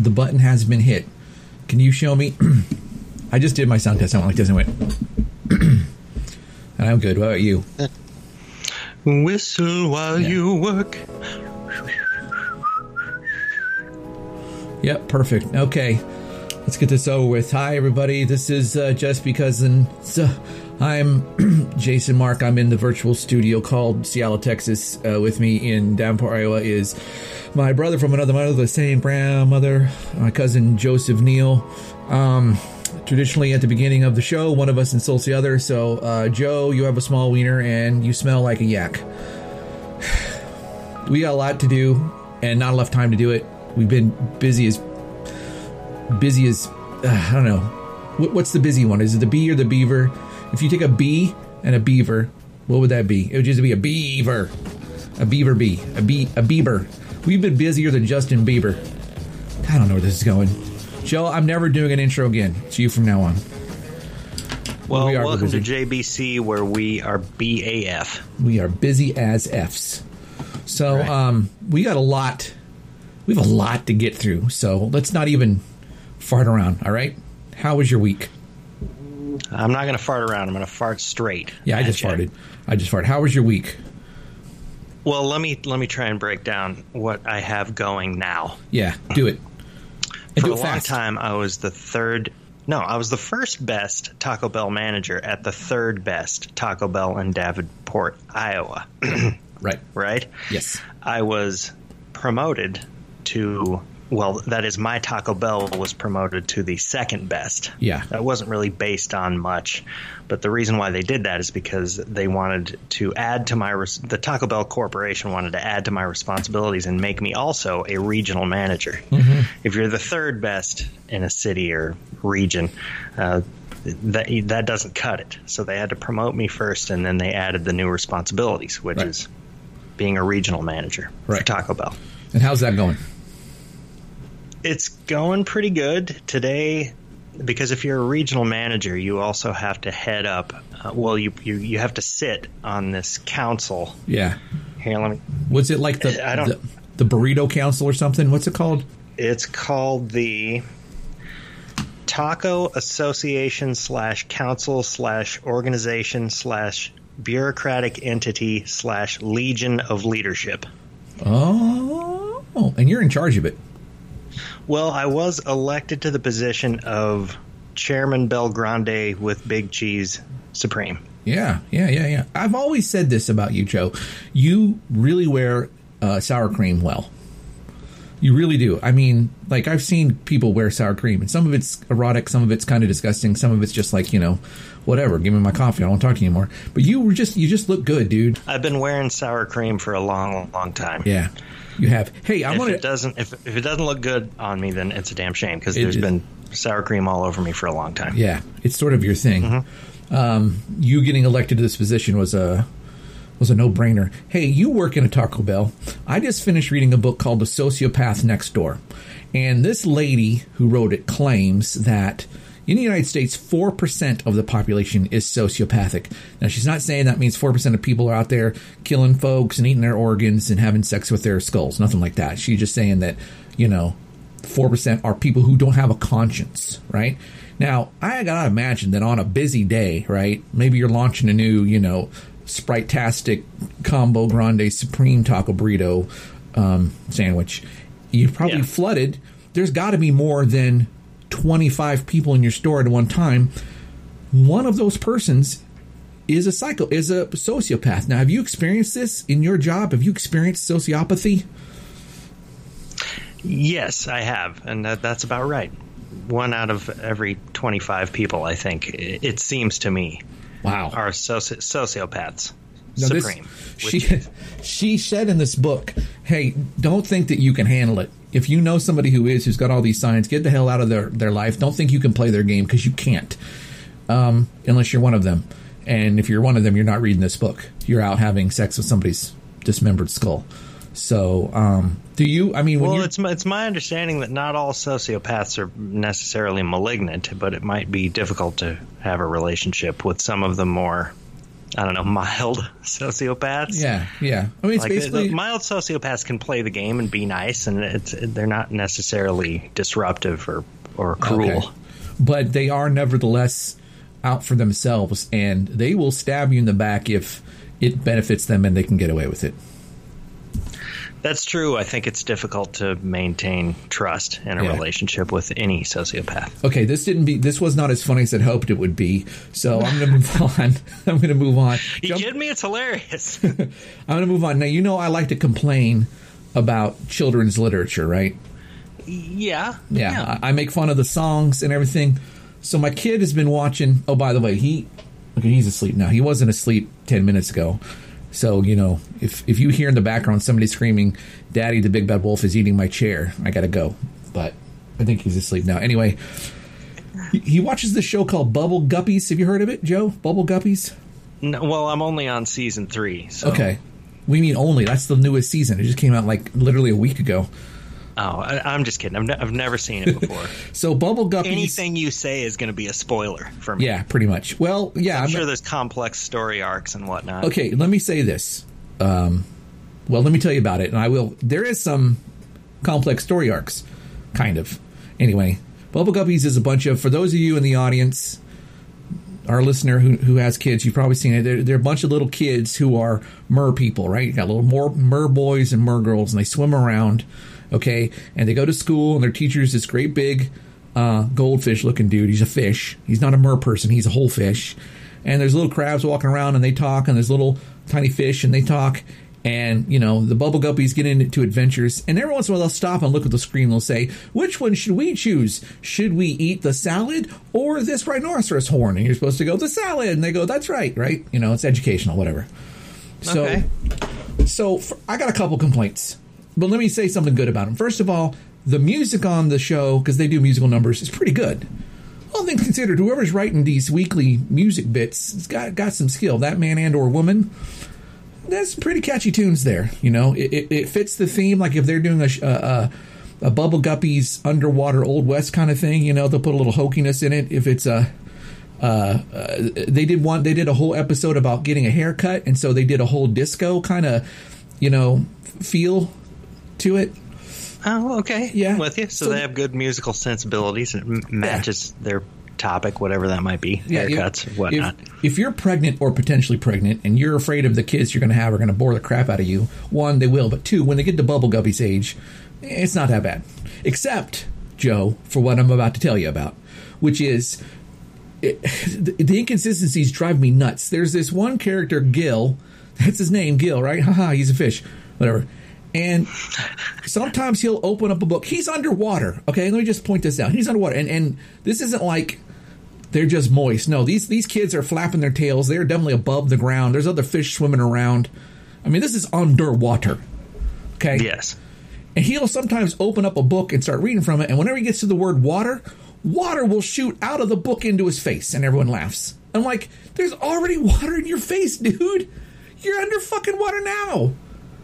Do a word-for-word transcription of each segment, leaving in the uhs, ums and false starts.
the button has been hit. Can you show me? I just did my sound test. I don't like this. Anyway. And I'm good. What about you? Whistle while yeah. you work. Yep, perfect. Okay, let's get this over with. Hi, everybody. This is uh, Just Because, and so I'm Jason Mark. I'm in the virtual studio called Seattle, Texas. Uh, with me in Davenport, Iowa, is my brother from another mother, the same grandmother, my cousin Joseph Neal. Um, traditionally, at the beginning of the show, one of us insults the other. So, uh, Joe, you have a small wiener, and you smell like a yak. We got a lot to do, and not enough time to do it. We've been busy as busy as uh, I don't know. What, what's the busy one? Is it the bee or the beaver? If you take a bee and a beaver, what would that be? It would just be a beaver, a beaver bee, a bee, a beaver. We've been busier than Justin Bieber. I don't know where this is going. Joe, I'm never doing an intro again. It's you from now on. Well, we welcome to J B C, where we are B A F. We are busy as Fs. So right. um, we got a lot. We have a lot to get through, so let's not even fart around, all right? How was your week? I'm not going to fart around. I'm going to fart straight. Yeah, I just you. farted. I just farted. How was your week? Well, let me let me try and break down what I have going now. Yeah, do it. And For do a it long fast. time, I was the third... No, I was the first best Taco Bell manager at the third best Taco Bell in Davenport, Iowa. Right. Right? Yes. I was promoted to, well, that is, my Taco Bell was promoted to the second best. Yeah. That wasn't really based on much, but the reason why they did that is because they wanted to add to my, res- the Taco Bell Corporation wanted to add to my responsibilities and make me also a regional manager. Mm-hmm. If you're the third best in a city or region, uh, that that doesn't cut it. So they had to promote me first, and then they added the new responsibilities, which right. is being a regional manager right. for Taco Bell. And how's that going? It's going pretty good today, because if you're a regional manager, you also have to head up. Uh, well, you, you you have to sit on this council. Yeah. Here, let me. Was it like the I don't, the, the burrito council or something? What's it called? It's called the Taco Association slash Council slash Organization slash Bureaucratic Entity slash Legion of Leadership. Oh, and you're in charge of it. Well, I was elected to the position of Chairman Belgrande with Big Cheese Supreme. Yeah, yeah, yeah, yeah. I've always said this about you, Joe. You really wear uh, sour cream well. You really do. I mean, like, I've seen people wear sour cream, and some of it's erotic, some of it's kind of disgusting, some of it's just like, you know, whatever. Give me my coffee. I don't want to talk to you anymore. But you were just, you just look good, dude. I've been wearing sour cream for a long, long time. Yeah, you have. Hey, I want to. If it doesn't, if if it doesn't look good on me, then it's a damn shame, because there's it, been sour cream all over me for a long time. Yeah, it's sort of your thing. Mm-hmm. Um, you getting elected to this position was a. was a no-brainer. Hey, you work in a Taco Bell. I just finished reading a book called The Sociopath Next Door. And this lady who wrote it claims that in the United States, four percent of the population is sociopathic. Now, she's not saying that means four percent of people are out there killing folks and eating their organs and having sex with their skulls. Nothing like that. She's just saying that, you know, four percent are people who don't have a conscience, right? Now, I gotta imagine that on a busy day, right, maybe you're launching a new, you know, Sprite-tastic Combo Grande Supreme Taco Burrito um, sandwich. You've probably yeah. flooded. There's got to be more than twenty-five people in your store at one time. One of those persons is a psycho, is a sociopath. Now, have you experienced this in your job? Have you experienced sociopathy? Yes, I have, and that, that's about right. One out of every twenty-five people, I think, it, it seems to me. Wow. Are soci- sociopaths. Now Supreme. This, she, she said in this book, hey, don't think that you can handle it. If you know somebody who is, who's got all these signs, get the hell out of their, their life. Don't think you can play their game, because you can't, um, unless you're one of them. And if you're one of them, you're not reading this book. You're out having sex with somebody's dismembered skull. So, um, do you, I mean, when well, it's my, it's my understanding that not all sociopaths are necessarily malignant, but it might be difficult to have a relationship with some of the more I don't know, mild sociopaths. Yeah, yeah. I mean, it's like basically... the, the mild sociopaths can play the game and be nice, and it's they're not necessarily disruptive or, or cruel. Okay. But they are nevertheless out for themselves, and they will stab you in the back if it benefits them and they can get away with it. That's true. I think it's difficult to maintain trust in a yeah. relationship with any sociopath. Okay, this didn't be. This was not as funny as I'd hoped it would be. So I'm going to move on. I'm going to move on. You Jump- kidding me? It's hilarious. I'm going to move on. Now, you know I like to complain about children's literature, right? Yeah. Yeah. yeah. I, I make fun of the songs and everything. So my kid has been watching. Oh, by the way, he. Okay, he's asleep now. He wasn't asleep ten minutes ago. So, you know, if if you hear in the background somebody screaming, "Daddy, the big bad wolf is eating my chair," I gotta go. But I think he's asleep now. Anyway, he, he watches this show called Bubble Guppies. Have you heard of it, Joe? Bubble Guppies? No, well, I'm only on season three. So. Okay. We mean only. That's the newest season. It just came out like literally a week ago. Oh, I, I'm just kidding. I've, ne- I've never seen it before. So Bubble Guppies... Anything you say is going to be a spoiler for me. Yeah, pretty much. Well, yeah. I'm, I'm sure not... there's complex story arcs and whatnot. Okay, let me say this. Um, well, let me tell you about it, and I will... There is some complex story arcs, kind of. Anyway, Bubble Guppies is a bunch of... For those of you in the audience, our listener who who has kids, you've probably seen it. They're, they're a bunch of little kids who are mer people, right? You got little more mer boys and mer girls, and they swim around... Okay, and they go to school, and their teacher's this great big uh, goldfish-looking dude. He's a fish. He's not a mer person. He's a whole fish. And there's little crabs walking around, and they talk, and there's little tiny fish, and they talk. And, you know, the Bubble Guppies get into adventures, and every once in a while they'll stop and look at the screen, and they'll say, which one should we choose? Should we eat the salad or this rhinoceros horn? And you're supposed to go, the salad. And they go, that's right, right? You know, it's educational, whatever. So, okay. so for, I got a couple complaints. But let me say something good about them. First of all, the music on the show, because they do musical numbers, is pretty good. All things considered, whoever's writing these weekly music bits has got, got some skill. That man and or woman, there's some pretty catchy tunes there. You know, it, it, it fits the theme. Like if they're doing a, a, a Bubble Guppies underwater Old West kind of thing, you know, they'll put a little hokiness in it. If it's a... Uh, uh, they did one. They did a whole episode about getting a haircut, and so they did a whole disco kind of, you know, feel to it. Oh, okay. Yeah. I'm with you. So, so they have good musical sensibilities, and it matches yeah. their topic, whatever that might be, yeah, haircuts, if, whatnot. If, if you're pregnant or potentially pregnant, and you're afraid of the kids you're going to have are going to bore the crap out of you, one, they will, but two, when they get to Bubble Guppies age, it's not that bad. Except, Joe, for what I'm about to tell you about, which is... It, the, the inconsistencies drive me nuts. There's this one character, Gil. That's his name, Gil, right? Haha, he's a fish. Whatever. And sometimes he'll open up a book. He's underwater. Okay, let me just point this out. He's underwater. And and this isn't like they're just moist. No, these, these kids are flapping their tails. They're definitely above the ground. There's other fish swimming around. I mean, this is underwater. Okay? Yes. And he'll sometimes open up a book and start reading from it. And whenever he gets to the word water... water will shoot out of the book into his face, and everyone laughs. I'm like, there's already water in your face, dude. You're under fucking water now.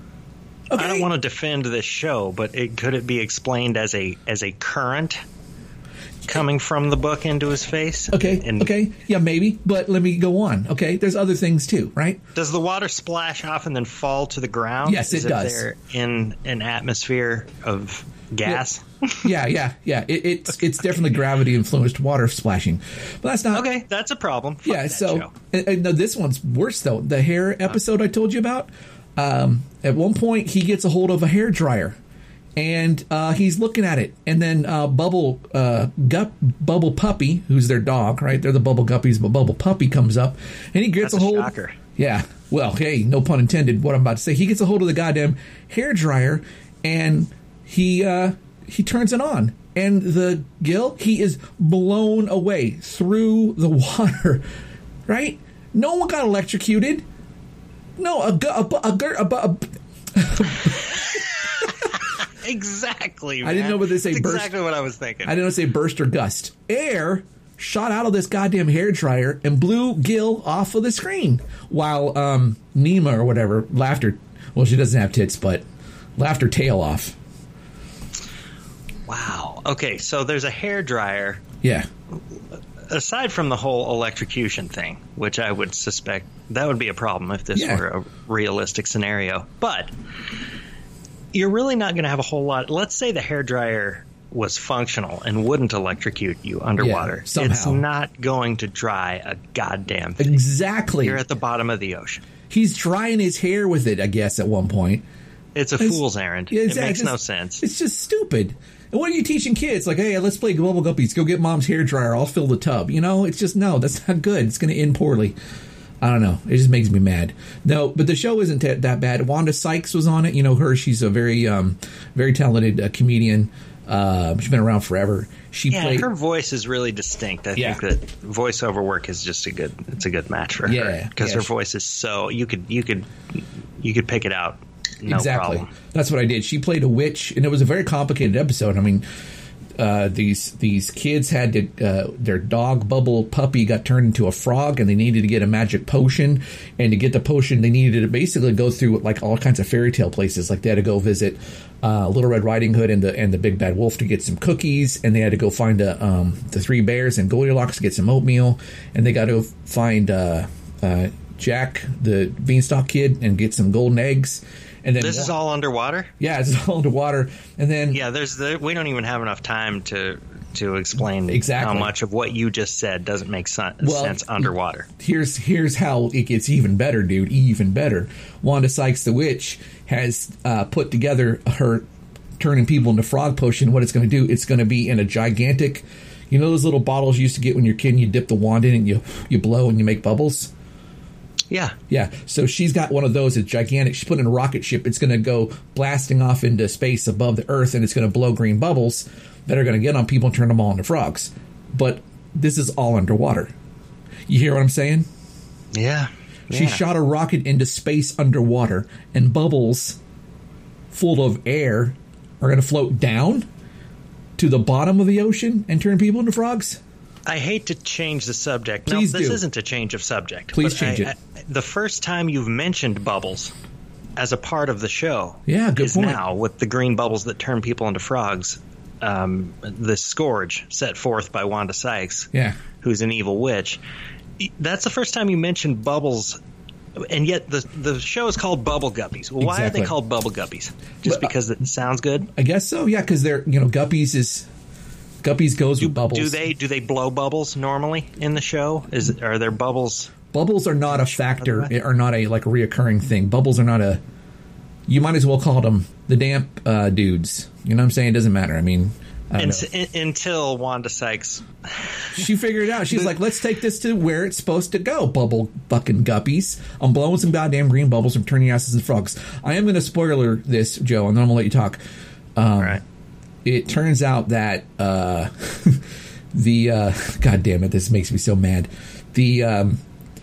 Okay? I don't want to defend this show, but it, could it be explained as a as a current coming from the book into his face? Okay, and okay, yeah, maybe, but let me go on. Okay, there's other things too, right? Does the water splash off and then fall to the ground? Yes, it Is does. There in an atmosphere of gas? Yeah, yeah, yeah. It, it's it's definitely gravity influenced water splashing, but that's not okay. That's a problem. Fuck yeah. that So show. and, and no, this one's worse though. The hair episode I told you about. Um, at one point, he gets a hold of a hair dryer, and uh, he's looking at it, and then uh, Bubble uh, Gup Bubble Puppy, who's their dog, right? They're the Bubble Guppies, but Bubble Puppy comes up, and he gets That's a hold. A shocker. Yeah. Well, hey, no pun intended. What I'm about to say. He gets a hold of the goddamn hair dryer, and he uh, he turns it on. And the Gil, he is blown away through the water, right? No one got electrocuted. No, a, a, a, a, a, a exactly. Man. I didn't know what they say. That's burst. Exactly what I was thinking. I didn't know say burst or gust. Air shot out of this goddamn hair dryer and blew Gil off of the screen, while um, Nima or whatever laughed her. Well, she doesn't have tits, but laughed her tail off. Wow. Okay, so there's a hair dryer. Yeah. aside from the whole electrocution thing, which I would suspect that would be a problem if this Yeah. were a realistic scenario, but you're really not going to have a whole lot. Let's say the hairdryer was functional and wouldn't electrocute you underwater. Yeah, somehow. It's not going to dry a goddamn thing. Exactly. You're at the bottom of the ocean. He's drying his hair with it, I guess, at one point. It's a It's- fool's errand. Yeah, It exactly. makes no It's- sense. It's just stupid. And what are you teaching kids? Like, hey, let's play Global Guppies. Go get mom's hair dryer. I'll fill the tub. You know, it's just, no, that's not good. It's going to end poorly. I don't know. It just makes me mad. No, but the show isn't t- that bad. Wanda Sykes was on it. You know her. She's a very, um, very talented uh, comedian. Uh, she's been around forever. She Yeah, played. her voice is really distinct. I Yeah. think that voiceover work is just a good. It's a good match for Yeah, her because yeah, her she- voice is so you could you could you could pick it out. No exactly. problem. That's what I did. She played a witch, and it was a very complicated episode. I mean, uh, these these kids had to uh, their dog Bubble puppy got turned into a frog, and they needed to get a magic potion. And to get the potion, they needed to basically go through like all kinds of fairy tale places. Like they had to go visit uh, Little Red Riding Hood and the and the Big Bad Wolf to get some cookies, and they had to go find a, um, the Three Bears and Goldilocks to get some oatmeal, and they got to find uh, uh, Jack the Beanstalk Kid and get some golden eggs. And then This is all underwater. yeah, it's all underwater, and then Yeah, there's the, we don't even have enough time to to explain Exactly. how much of what you just said doesn't make sen- Well, sense underwater. here's here's how it gets even better, dude. Even better. Wanda Sykes the witch has uh, put together her turning people into frog potion. What it's going to do? It's going to be in a gigantic. You know those little bottles you used to get when you're a kid and you dip the wand in and you you blow and you make bubbles. Yeah, Yeah, so she's got one of those. It's gigantic. She's putting in a rocket ship. It's going to go blasting off into space above the Earth, and it's going to blow green bubbles that are going to get on people and turn them all into frogs. But this is all underwater. You hear what I'm saying? yeah. She yeah. shot a rocket into space underwater, and bubbles full of air are going to float down to the bottom of the ocean and turn people into frogs. I hate to change the subject. Please no, this do. isn't a change of subject. Please but change I, it. I, the first time you've mentioned bubbles as a part of the show Yeah, good is point. now with the green bubbles that turn people into frogs. Um, the Scourge set forth by Wanda Sykes, Yeah. who's an evil witch. That's the first time you mentioned bubbles, and yet the the show is called Bubble Guppies. Why Exactly. are they called Bubble Guppies? Just Well, because it sounds good? I guess so, yeah, because they're, you know, Guppies is... Guppies goes with bubbles. Do they do they blow bubbles normally in the show? Is are there bubbles? Bubbles are not a factor, are not a, like, a reoccurring thing. Bubbles are not a... You might as well call them the damp uh, dudes. You know what I'm saying? It doesn't matter. I mean... I don't And, know. in, until Wanda Sykes. She figured it out. She's like, let's take this to where it's supposed to go, bubble fucking guppies. I'm blowing some goddamn green bubbles from turning asses into frogs. I am going to spoiler this, Joe, and then I'm going to let you talk. Um, All right. It turns out that uh, the... Uh, God damn it, this makes me so mad. The... Um,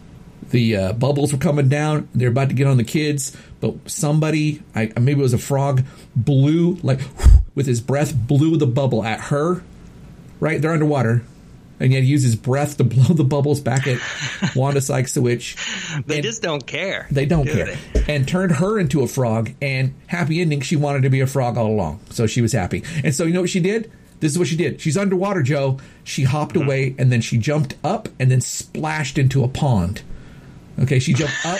The uh, bubbles were coming down. They're about to get on the kids, but somebody, I, maybe it was a frog, blew, like, with his breath, blew the bubble at her. Right? They're underwater. And yet he used his breath to blow the bubbles back at Wanda Sykes the witch. They And just don't care. They don't do care. they? And turned her into a frog. And happy ending, she wanted to be a frog all along. So she was happy. And so you know what she did? This is what she did. She's underwater, Joe. She hopped Mm-hmm. away, and then she jumped up and then splashed into a pond. Okay, she jumped up.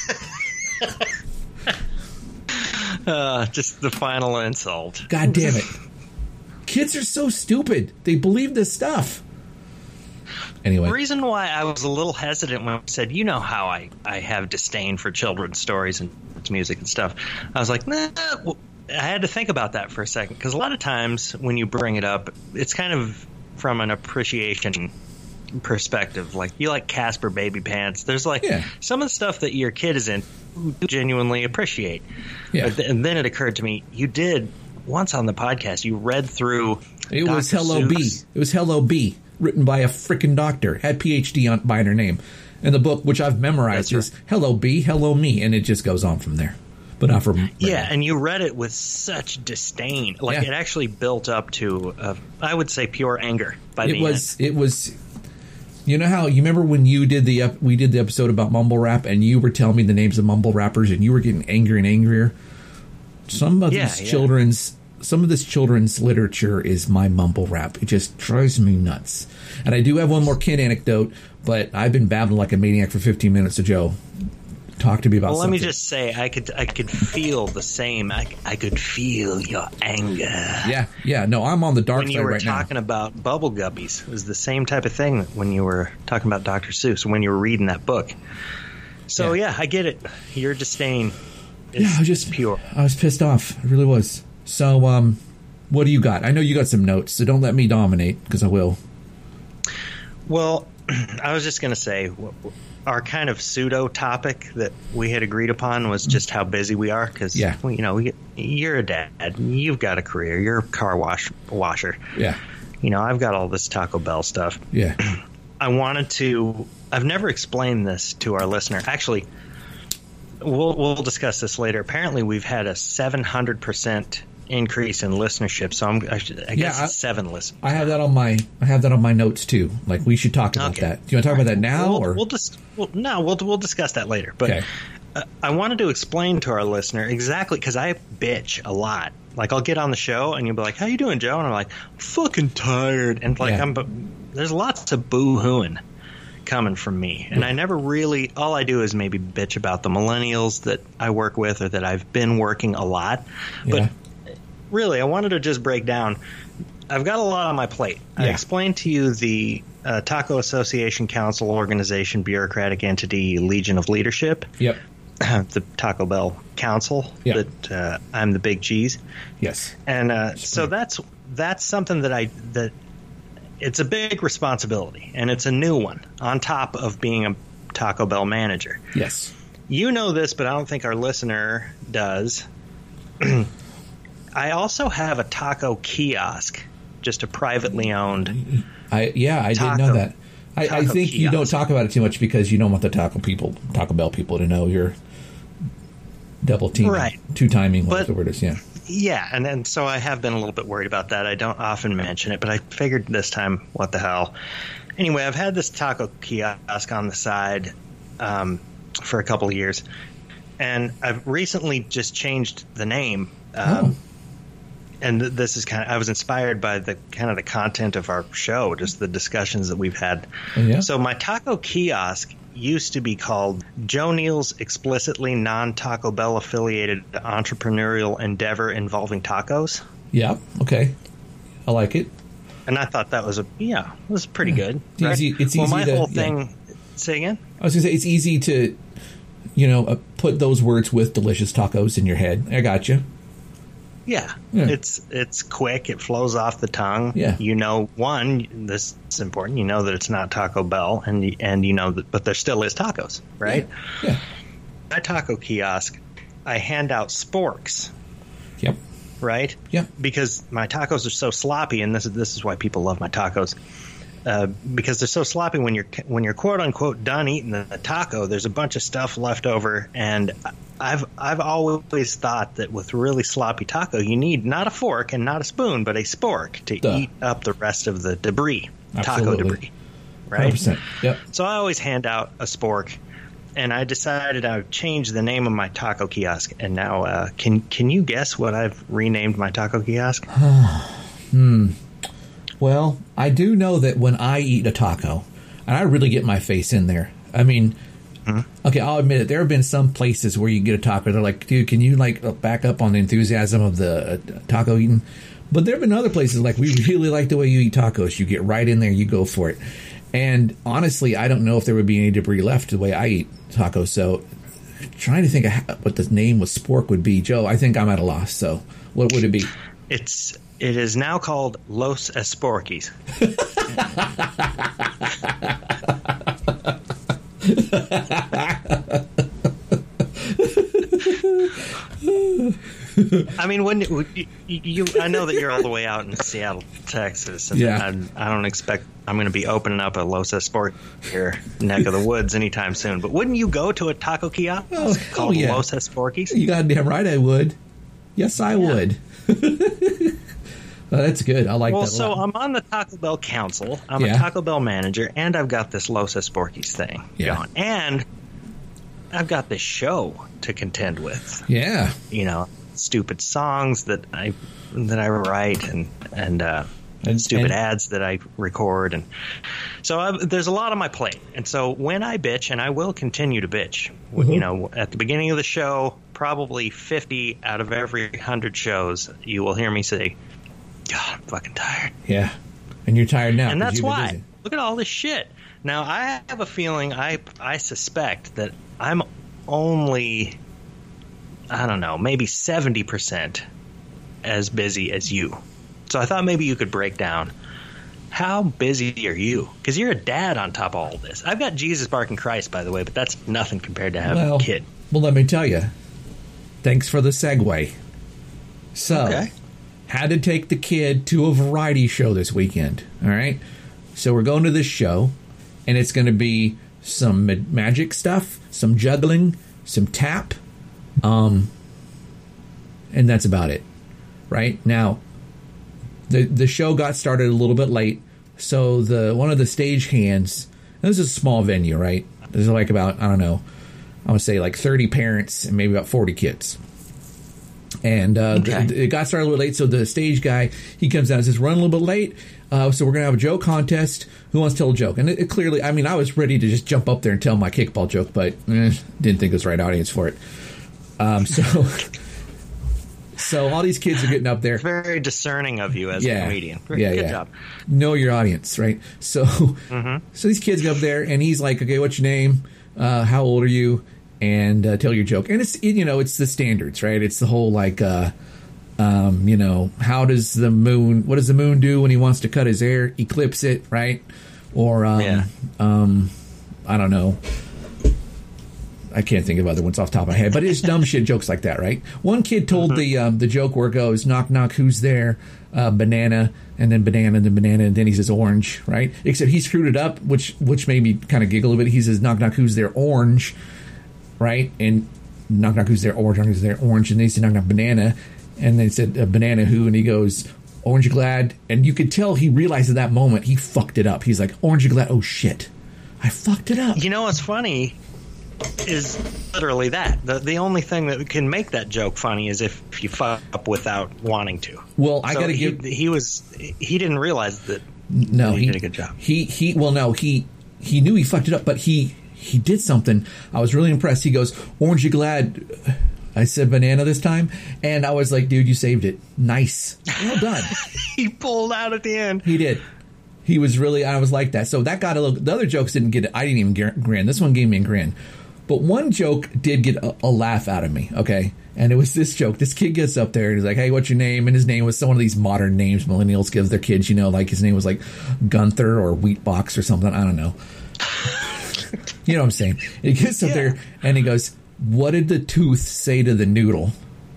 Uh, just the final insult. God damn it. Kids are so stupid. They believe this stuff. Anyway. The reason why I was a little hesitant when I said, you know how I, I have disdain for children's stories and music and stuff. I was like, nah. Well, I had to think about that for a second, because a lot of times when you bring it up, it's kind of from an appreciation perspective. Like, you like Casper Baby Pants. There's like Yeah. some of the stuff that your kid is in you genuinely appreciate. Yeah. But th- and then it occurred to me, you did once on the podcast, you read through It was Doctor Hello B. Seuss. It was Hello B, written by a freaking doctor, had P H D on by her name. And the book, which I've memorized, That's is Hello B, Hello Me, and it just goes on from there. But not from Yeah, and you read it with such disdain. Like, Yeah. it actually built up to, uh, I would say, pure anger by it the was end. it was. You know how you remember when you did the ep- we did the episode about mumble rap, and you were telling me the names of mumble rappers, and you were getting angrier and angrier. Some of Yeah, these yeah. children's some of this children's literature is my mumble rap. It just drives me nuts. And I do have one more kid anecdote, but I've been babbling like a maniac for fifteen minutes. So, Joe, talk to me about well, something. Let me just say, I could I could feel the same. I, I could feel your anger. Yeah, yeah. No, I'm on the dark when side you were right talking now. about Bubble Guppies. It was the same type of thing when you were talking about Doctor Seuss, when you were reading that book. So, yeah, yeah I get it. Your disdain is yeah, I was just pure. I was pissed off. I really was. So, um, what do you got? I know you got some notes, so don't let me dominate, because I will. Well, I was just going to say, our kind of pseudo topic that we had agreed upon was just how busy we are. Because, yeah. you know, we, you're a dad. You've got a career. You're a car wash washer. Yeah. You know, I've got all this Taco Bell stuff. Yeah. I wanted to – I've never explained this to our listener. Actually, we'll we'll discuss this later. Apparently, we've had a seven hundred percent increase in listenership. So I'm, I, should, I guess yeah, I, it's seven listeners. I have that on my I have that on my notes too. Like, we should talk about okay. that. Do you want to talk about that now we'll, or we'll just we'll, no we'll we'll discuss that later. But okay. uh, I wanted to explain to our listener exactly, because I bitch a lot. Like, I'll get on the show and you'll be like, "How you doing, Joe?" And I'm like, "Fucking tired." And like, yeah. I'm but there's lots of boo-hooing coming from me, and yeah. I never really. All I do is maybe bitch about the millennials that I work with or that I've been working a lot, but. Yeah. Really, I wanted to just break down. I've got a lot on my plate. Yeah. I explained to you the uh, Taco Association Council Organization Bureaucratic Entity Legion of Leadership. Yep. The Taco Bell Council. Yep. That uh, I'm the big cheese. Yes. And uh, so that's that's something that I that it's a big responsibility, and it's a new one on top of being a Taco Bell manager. Yes. You know this, but I don't think our listener does. I also have a taco kiosk, just a privately owned. I yeah, I taco, didn't know that. I, I think kiosk. You don't talk about it too much because you don't want the Taco people, Taco Bell people, to know you're double teaming, right? Two timing, whatever but, the word is. Yeah, yeah, and and so I have been a little bit worried about that. I don't often mention it, but I figured this time, what the hell? Anyway, I've had this taco kiosk on the side um, for a couple of years, and I've recently just changed the name. Um, oh. And this is kind of, I was inspired by the kind of the content of our show, just the discussions that we've had. Oh, yeah? So my taco kiosk used to be called Joe Neal's explicitly non-Taco Bell affiliated entrepreneurial endeavor involving tacos. Yeah. Okay. I like it. And I thought that was a, yeah, it was pretty yeah. good. It's right? easy. It's well, easy my to, whole yeah. thing, say again? I was going to say, it's easy to, you know, uh, put those words with delicious tacos in your head. I got you. Yeah. yeah, it's it's quick. It flows off the tongue. Yeah, you know, one, this is important. You know that it's not Taco Bell, and and you know that, but there still is tacos, right? Yeah. yeah. My taco kiosk, I hand out sporks. Yep. Right. Yep. Because my tacos are so sloppy, and this is this is why people love my tacos. Uh, because they're so sloppy when you're when you're quote unquote done eating the, the taco, there's a bunch of stuff left over, and I've I've always thought that with really sloppy taco, you need not a fork and not a spoon, but a spork to Duh. eat up the rest of the debris, Absolutely. taco debris, right? one hundred percent. Yep. So I always hand out a spork, and I decided I would change the name of my taco kiosk, and now uh, can can you guess what I've renamed my taco kiosk? hmm. Well, I do know that when I eat a taco, and I really get my face in there. I mean, mm-hmm. okay, I'll admit it. There have been some places where you get a taco. They're like, dude, can you like back up on the enthusiasm of the uh, taco eating? But there have been other places like, we really like the way you eat tacos. You get right in there, you go for it. And honestly, I don't know if there would be any debris left the way I eat tacos. So trying to think of what the name with spork would be. Joe, I think I'm at a loss. So what would it be? It's It is now called Los Esporquis. I mean, when you, you, I know that you're all the way out in Seattle, Texas, and yeah. I, I don't expect I'm going to be opening up a Los Esporquis here, neck of the woods, anytime soon. But wouldn't you go to a taco kiosk oh, called yeah. Los Esporquis? You goddamn right, I would. Yes, I yeah. would. Well, that's good. I like well, that a so lot. I'm on the Taco Bell Council. I'm yeah. a Taco Bell manager, and I've got this Los Esporquis thing yeah. going. And I've got this show to contend with. Yeah. You know, stupid songs that I that I write and and uh, and stupid and, ads that I record, and so I, there's a lot on my plate. And so when I bitch, and I will continue to bitch, mm-hmm. you know, at the beginning of the show, probably fifty out of every one hundred shows, you will hear me say, God, I'm fucking tired. Yeah. And you're tired now. And that's why. Look at all this shit. Now, I have a feeling, I I suspect that I'm only, I don't know, maybe seventy percent as busy as you. So I thought maybe you could break down, how busy are you? Because you're a dad on top of all of this. I've got Jesus barking Christ, by the way, but that's nothing compared to having well, a kid. Well, let me tell you. Thanks for the segue. So, okay. Had to take the kid to a variety show this weekend. All right? So we're going to this show, and it's going to be some ma- magic stuff, some juggling, some tap, um, and that's about it. Right? Now, the the show got started a little bit late, so the one of the stage hands, this is a small venue, right? There's like about, I don't know, I would say like thirty parents and maybe about forty kids. And uh, okay. th- it got started a little late, so the stage guy, he comes down and says, run a little bit late, uh, so we're going to have a joke contest. Who wants to tell a joke? And it, it clearly, I mean, I was ready to just jump up there and tell my kickball joke, but eh, didn't think it was the right audience for it. Um, so... So all these kids are getting up there. It's very discerning of you as yeah, a comedian. Good yeah, yeah. job. Know your audience, right? So, mm-hmm. so these kids go up there, and he's like, "Okay, what's your name? Uh, how old are you? And uh, tell your joke." And it's it, you know, it's the standards, right? It's the whole like, uh, um, you know, how does the moon? What does the moon do when he wants to cut his hair? Eclipse it, right? Or um, yeah. um, I don't know. I can't think of other ones off the top of my head, but it's dumb shit jokes like that, right? One kid told mm-hmm. the um, the joke where it goes, knock, knock, who's there? Uh, banana, and then banana, and then banana, and then he says orange, right? Except he screwed it up, which which made me kind of giggle a bit. He says, knock, knock, who's there? Orange, right? And knock, knock, who's there? Orange, knock, who's there? Orange. And they said, knock, knock, banana. And they said, uh, banana who? And he goes, orange glad. And you could tell he realized at that moment he fucked it up. He's like, orange glad, oh shit, I fucked it up. You know what's funny? Is literally that. The the only thing that can make that joke funny is if, if you fuck up without wanting to. Well, I so gotta he, give he was he didn't realize that no he, he did a good job. He he well no he he knew he fucked it up, but he he did something. I was really impressed. He goes, "Orange, you glad I said banana this time?" And I was like, "Dude, you saved it. Nice, well done." He pulled out at the end. He did. He was really. I was like that. So that got a little. The other jokes didn't get it. I didn't even grin. This one gave me a grin. But one joke did get a, a laugh out of me, okay? And it was this joke. This kid gets up there and he's like, hey, what's your name? And his name was some of these modern names millennials give their kids, you know, like his name was like Gunther or Wheatbox or something. I don't know. You know what I'm saying? He gets up yeah. there and he goes, what did the tooth say to the noodle?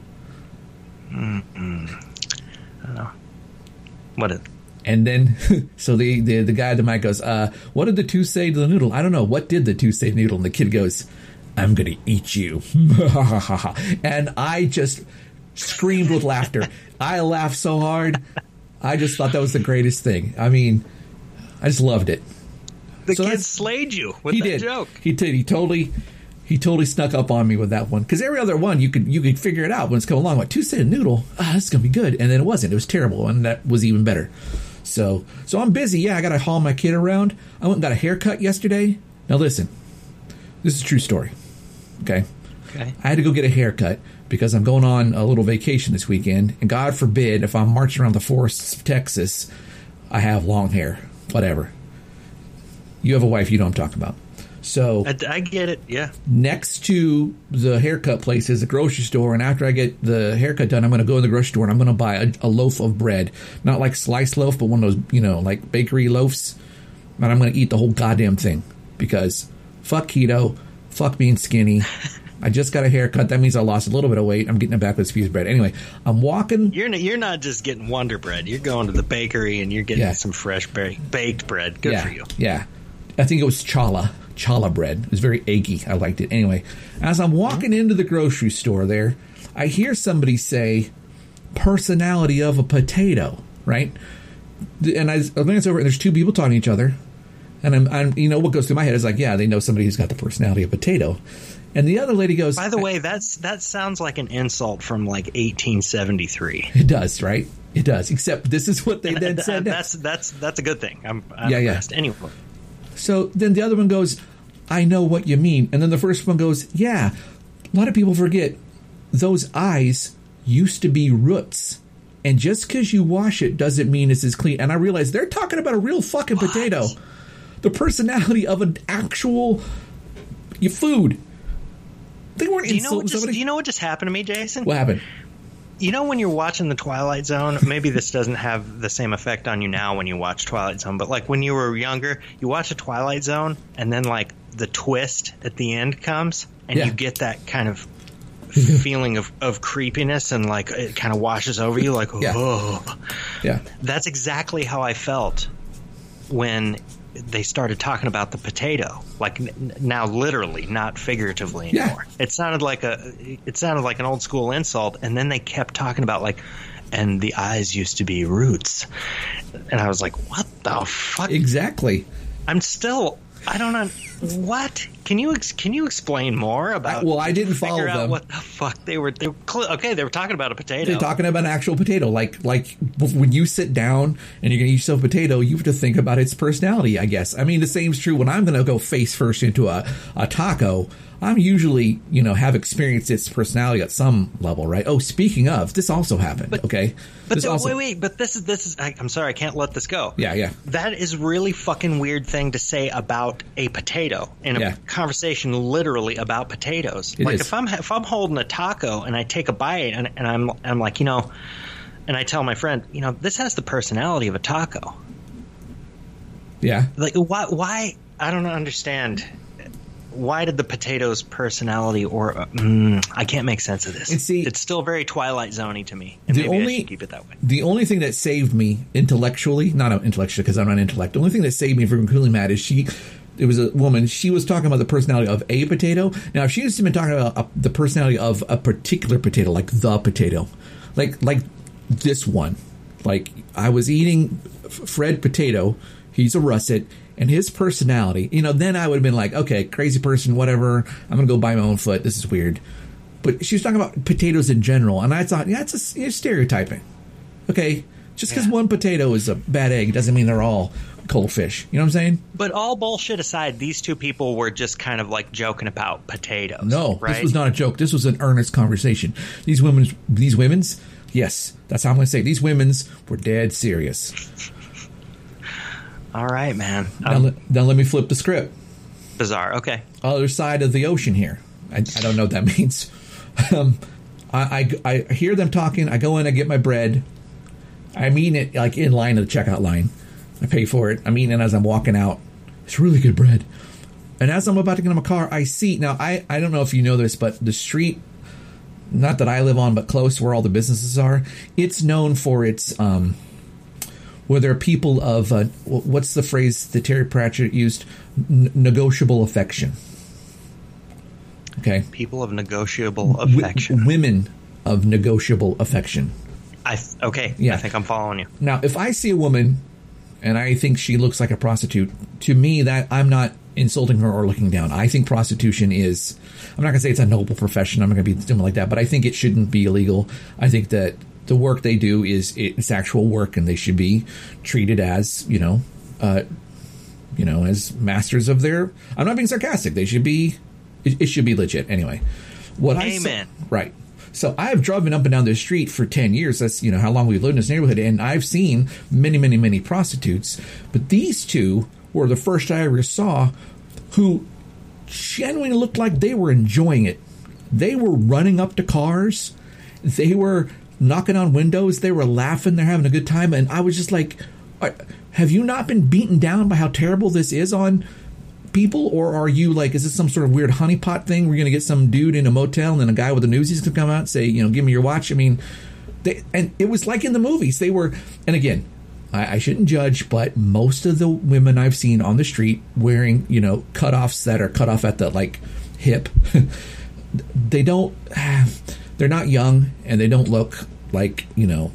Mm-mm. I don't know. What did... And then, so the, the the guy at the mic goes, uh, what did the tooth say to the noodle? I don't know. What did the tooth say to the noodle? And the kid goes, I'm going to eat you. And I just screamed with laughter. I laughed so hard. I just thought that was the greatest thing. I mean, I just loved it. The so kid slayed you with he that did. joke. He did. He totally... He totally snuck up on me with that one. Because every other one, you could you could figure it out when it's coming along. Like, two-cent noodle, ah, this is going to be good. And then it wasn't. It was terrible. And that was even better. So so I'm busy. Yeah, I got to haul my kid around. I went and got a haircut yesterday. Now, listen. This is a true story. Okay? Okay. I had to go get a haircut because I'm going on a little vacation this weekend. And God forbid, if I'm marching around the forests of Texas, I have long hair. Whatever. You have a wife, you know what I'm talking about. So I, I get it, yeah. Next to the haircut place is a grocery store, and after I get the haircut done, I'm going to go to the grocery store and I'm going to buy a, a loaf of bread, not like sliced loaf, but one of those, you know, like bakery loaves. And I'm going to eat the whole goddamn thing because fuck keto, fuck being skinny. I just got a haircut. That means I lost a little bit of weight. I'm getting it back with this piece of bread. Anyway, I'm walking. You're not, you're not just getting Wonder Bread. You're going to the bakery and you're getting yeah. some fresh baked bread. Good yeah, for you. Yeah. I think it was challah. Challah bread. It was very eggy. I liked it. Anyway, as I'm walking into the grocery store there, I hear somebody say, personality of a potato, right? And I glance over, and there's two people talking to each other. And I'm, I'm, you know, what goes through my head is like, yeah, they know somebody who's got the personality of a potato. And the other lady goes, by the way, that's that sounds like an insult from like eighteen seventy-three. It does, right? It does. Except this is what they then said. That's that's that's a good thing. I'm, I'm yeah, impressed. Yeah. Anyway. So then the other one goes, I know what you mean. And then the first one goes, yeah, a lot of people forget those eyes used to be roots. And just because you wash it doesn't mean it's as clean. And I realized they're talking about a real fucking what? potato. The personality of an actual your food. They weren't do you know what insulting just, somebody. Do you know what just happened to me, Jason? What happened? You know when you're watching The Twilight Zone, maybe this doesn't have the same effect on you now when you watch Twilight Zone, but like when you were younger, you watch a Twilight Zone and then like the twist at the end comes and yeah. you get that kind of feeling of, of creepiness and like it kind of washes over you like, yeah. oh. Yeah. That's exactly how I felt when they started talking about the potato, like n- now literally, not figuratively anymore. Yeah. It sounded like a, it sounded like an old school insult, and then they kept talking about like, and the eyes used to be roots, and I was like, what the fuck? Exactly. I'm still, I don't know what. Can you ex- can you explain more about? I, well, I didn't figure follow out them. What the fuck they were? They were cl- okay. They were talking about a potato. They're talking about an actual potato. Like, like when you sit down and you're going to eat yourself a potato, you have to think about its personality, I guess. I mean, the same is true when I'm going to go face first into a, a taco. I'm usually, you know, have experienced its personality at some level, right? Oh, speaking of, this also happened, but, okay? But this the, also, wait, wait, but this is, this is, I, I'm sorry, I can't let this go. Yeah, yeah. That is really fucking weird thing to say about a potato in a yeah. conversation literally about potatoes. It like is. if I'm, if I'm holding a taco and I take a bite and, and I'm, I'm like, you know, and I tell my friend, you know, this has the personality of a taco. Yeah. Like, why, why, I don't understand. Why did the potato's personality, or uh, mm, I can't make sense of this. And see, it's still very Twilight Zone-y to me, and the maybe only, I should keep it that way. The only thing that saved me intellectually, not intellectually because I'm not intellect, the only thing that saved me from completely mad is she, it was a woman, she was talking about the personality of a potato. Now, if she had been talking about a, the personality of a particular potato, like the potato, like like this one, like I was eating Fred Potato, he's a russet, and his personality, you know, then I would have been like, okay, crazy person, whatever. I'm going to go buy my own foot. This is weird. But she was talking about potatoes in general. And I thought, yeah, it's a, you're stereotyping. Okay. Just because yeah. one potato is a bad egg doesn't mean they're all cold fish. You know what I'm saying? But all bullshit aside, these two people were just kind of like joking about potatoes. No, right? This was not a joke. This was an earnest conversation. These women's, these women's, yes, that's how I'm going to say it. These women's were dead serious. All right, man. Now, Um, let, now let me flip the script. Bizarre. Okay. Other side of the ocean here. I, I don't know what that means. Um, I, I, I hear them talking. I go in. I get my bread. I'm eating it like in line of the checkout line. I pay for it. I'm eating it as I'm walking out. It's really good bread. And as I'm about to get in my car, I see. Now, I, I don't know if you know this, but the street, not that I live on, but close where all the businesses are, it's known for its... Um, where there are people of, uh, what's the phrase that Terry Pratchett used? N- negotiable affection. Okay. People of negotiable affection. W- women of negotiable affection. I th- okay. Yeah. I think I'm following you. Now, if I see a woman and I think she looks like a prostitute, to me, that I'm not insulting her or looking down. I think prostitution is, I'm not going to say it's a noble profession. I'm not going to be something like that, but I think it shouldn't be illegal. I think that the work they do is it's actual work, and they should be treated as, you know, uh, you know, as masters of their. I'm not being sarcastic. They should be. It, it should be legit anyway. What Amen. I saw, right. So I've driven up and down this street for ten years. That's, you know, how long we've lived in this neighborhood, and I've seen many, many, many prostitutes. But these two were the first I ever saw who genuinely looked like they were enjoying it. They were running up to cars. They were knocking on windows. They were laughing. They're having a good time. And I was just like, have you not been beaten down by how terrible this is on people? Or are you like, is this some sort of weird honeypot thing? We're going to get some dude in a motel and then a guy with the newsies can come out and say, you know, give me your watch. I mean, they, and it was like in the movies. They were, and again, I, I shouldn't judge, but most of the women I've seen on the street wearing, you know, cutoffs that are cut off at the like hip, they don't, they're not young, and they don't look like, you know,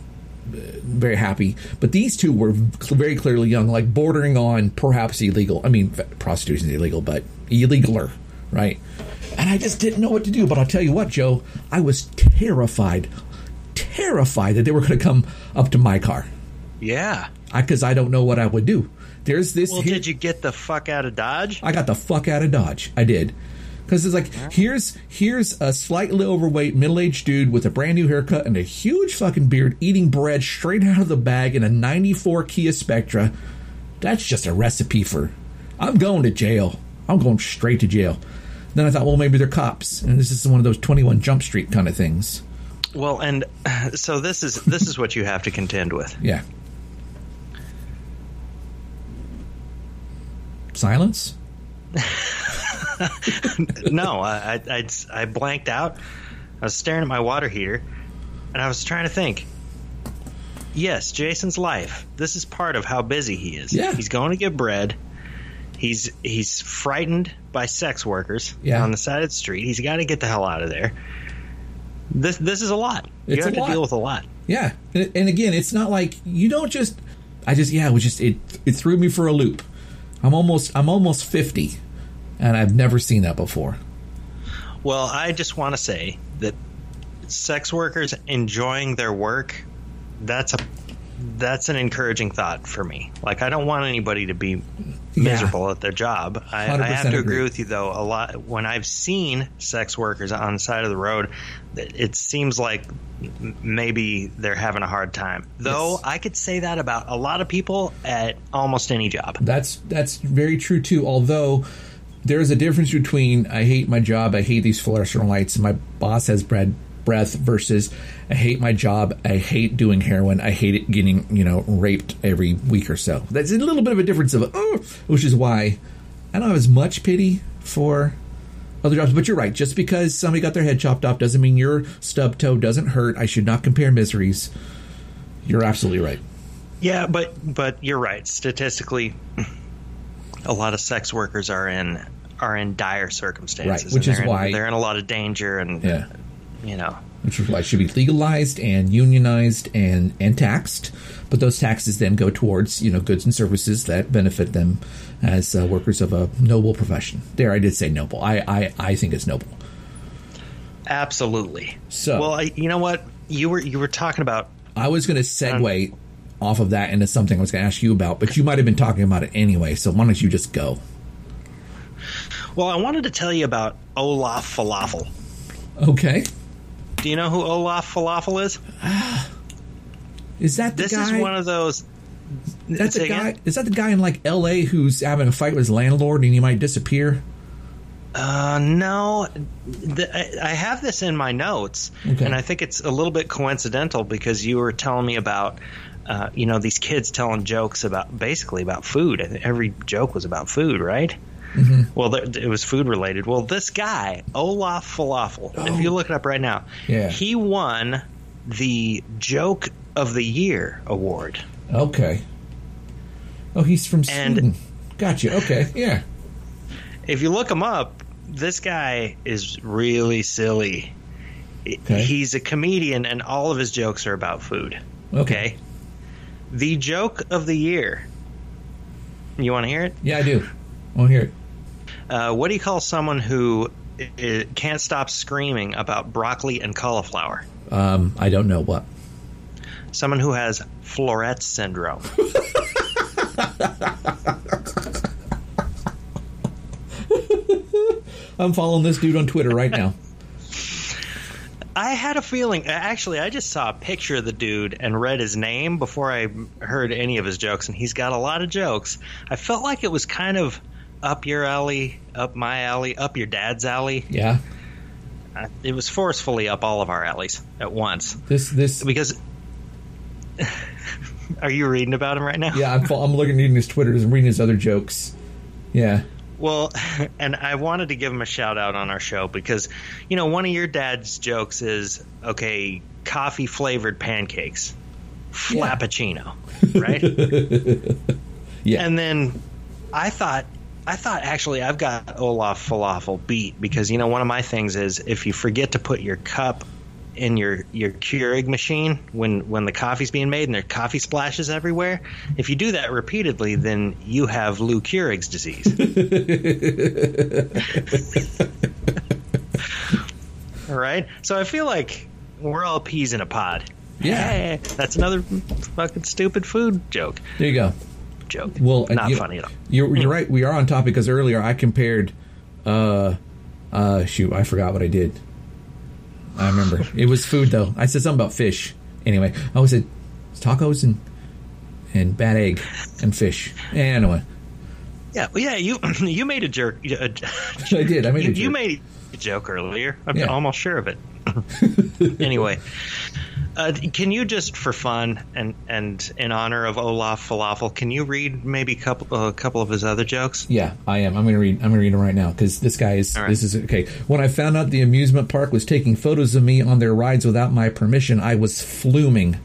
very happy. But these two were very clearly young, like bordering on perhaps illegal. I mean, prostitution is illegal, but illegaler, right? And I just didn't know what to do. But I'll tell you what, Joe, I was terrified, terrified that they were going to come up to my car. Yeah. Because I, I don't know what I would do. There's this. Well, here, did you get the fuck out of Dodge? I got the fuck out of Dodge. I did. Because it's like, here's here's a slightly overweight, middle-aged dude with a brand new haircut and a huge fucking beard eating bread straight out of the bag in a ninety-four Kia Spectra. That's just a recipe for, I'm going to jail. I'm going straight to jail. Then I thought, well, maybe they're cops. And this is one of those twenty-one Jump Street kind of things. Well, and so this is this is what you have to contend with. Yeah. Silence? No, I, I, I blanked out. I was staring at my water heater, and I was trying to think. Yes, Jason's life. This is part of how busy he is. Yeah. He's going to get bread. He's he's frightened by sex workers yeah. on the side of the street. He's got to get the hell out of there. This this is a lot. You it's have to lot. deal with a lot. Yeah, and, and again, it's not like you don't just. I just yeah, it was just it. It threw me for a loop. I'm almost I'm almost fifty. And I've never seen that before. Well, I just want to say that sex workers enjoying their work, that's a that's an encouraging thought for me. Like, I don't want anybody to be miserable yeah. at their job. I, I have to agree. agree with you, though. A lot when I've seen sex workers on the side of the road, it seems like maybe they're having a hard time. Though yes. I could say that about a lot of people at almost any job. That's that's very true, too, although there's a difference between I hate my job, I hate these fluorescent lights, and my boss has bread breath versus I hate my job, I hate doing heroin, I hate it getting, you know, raped every week or so. That's a little bit of a difference of, oh, which is why I don't have as much pity for other jobs. But you're right, just because somebody got their head chopped off doesn't mean your stub toe doesn't hurt. I should not compare miseries. You're absolutely right. Yeah, but but you're right. Statistically, a lot of sex workers are in are in dire circumstances, right? Which is in, why they're in a lot of danger, and yeah. you know, which is why it should be legalized and unionized and and taxed. But those taxes then go towards, you know, goods and services that benefit them as uh, workers of a noble profession. There, I did say noble. I I, I think it's noble. Absolutely. So, well, I, you know what you were you were talking about. I was going to segue um, off of that into something I was going to ask you about, but you might have been talking about it anyway. So why don't you just go? Well, I wanted to tell you about Olaf Falafel. Okay. Do you know who Olaf Falafel is? Is that the this guy? This is one of those. That's the guy. Again? Is that the guy in like L A who's having a fight with his landlord and he might disappear? Uh, no. The, I have this in my notes, okay. And I think it's a little bit coincidental because you were telling me about, uh, you know, these kids telling jokes about basically about food. Every joke was about food, right? Mm-hmm. Well, th- it was food related. Well, this guy, Olaf Falafel, oh. if you look it up right now, yeah. he won the Joke of the Year award. Okay. Oh, he's from Sweden. And gotcha. Okay, yeah. If you look him up, this guy is really silly. Okay. He's a comedian, and all of his jokes are about food. Okay. okay? The Joke of the Year. You want to hear it? Yeah, I do. I want to hear it. Uh, what do you call someone who it, can't stop screaming about broccoli and cauliflower? Um, I don't know what. Someone who has Florette's syndrome. I'm following this dude on Twitter right now. I had a feeling. Actually, I just saw a picture of the dude and read his name before I heard any of his jokes, and he's got a lot of jokes. I felt like it was kind of up your alley, up my alley, up your dad's alley. Yeah. Uh, it was forcefully up all of our alleys at once. This, this, because. Are you reading about him right now? Yeah, I'm, I'm looking at his Twitter and reading his other jokes. Yeah. Well, and I wanted to give him a shout out on our show because, you know, one of your dad's jokes is, okay, coffee flavored pancakes, flappuccino, yeah. right? Yeah. And then I thought, I thought actually I've got Olaf Falafel beat because, you know, one of my things is if you forget to put your cup in your your Keurig machine when when the coffee's being made and there coffee splashes everywhere. If you do that repeatedly, then you have Lou Gehrig's disease. All right. So I feel like we're all peas in a pod. Yeah, hey, that's another fucking stupid food joke. There you go. Joke. Well, not you, funny at all. You're, you're right. We are on topic because earlier I compared. Uh, uh, shoot, I forgot what I did. I remember it was food though. I said something about fish. Anyway, I always said tacos and and bad egg and fish. Anyway. Yeah, well, yeah. You you made a jerk. A, I did. I made you, a joke. You made a joke earlier. I'm yeah. almost sure of it. Anyway, uh, can you just for fun and, and in honor of Olaf Falafel, can you read maybe a couple a couple of his other jokes? Yeah, I am. I'm going to read. I'm going to read them right now because this guy is. Right. This is okay. When I found out the amusement park was taking photos of me on their rides without my permission, I was fluming.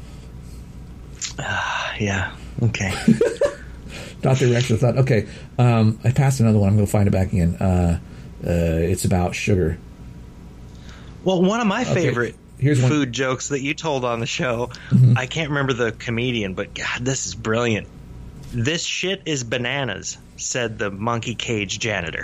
Uh, yeah. Okay. Thought they were extra thought. Okay. Um, I passed another one. I'm going to find it back again. Uh, uh, it's about sugar. Well, one of my favorite okay. Here's food one. jokes that you told on the show, mm-hmm. I can't remember the comedian, but God, this is brilliant. This shit is bananas, said the monkey cage janitor.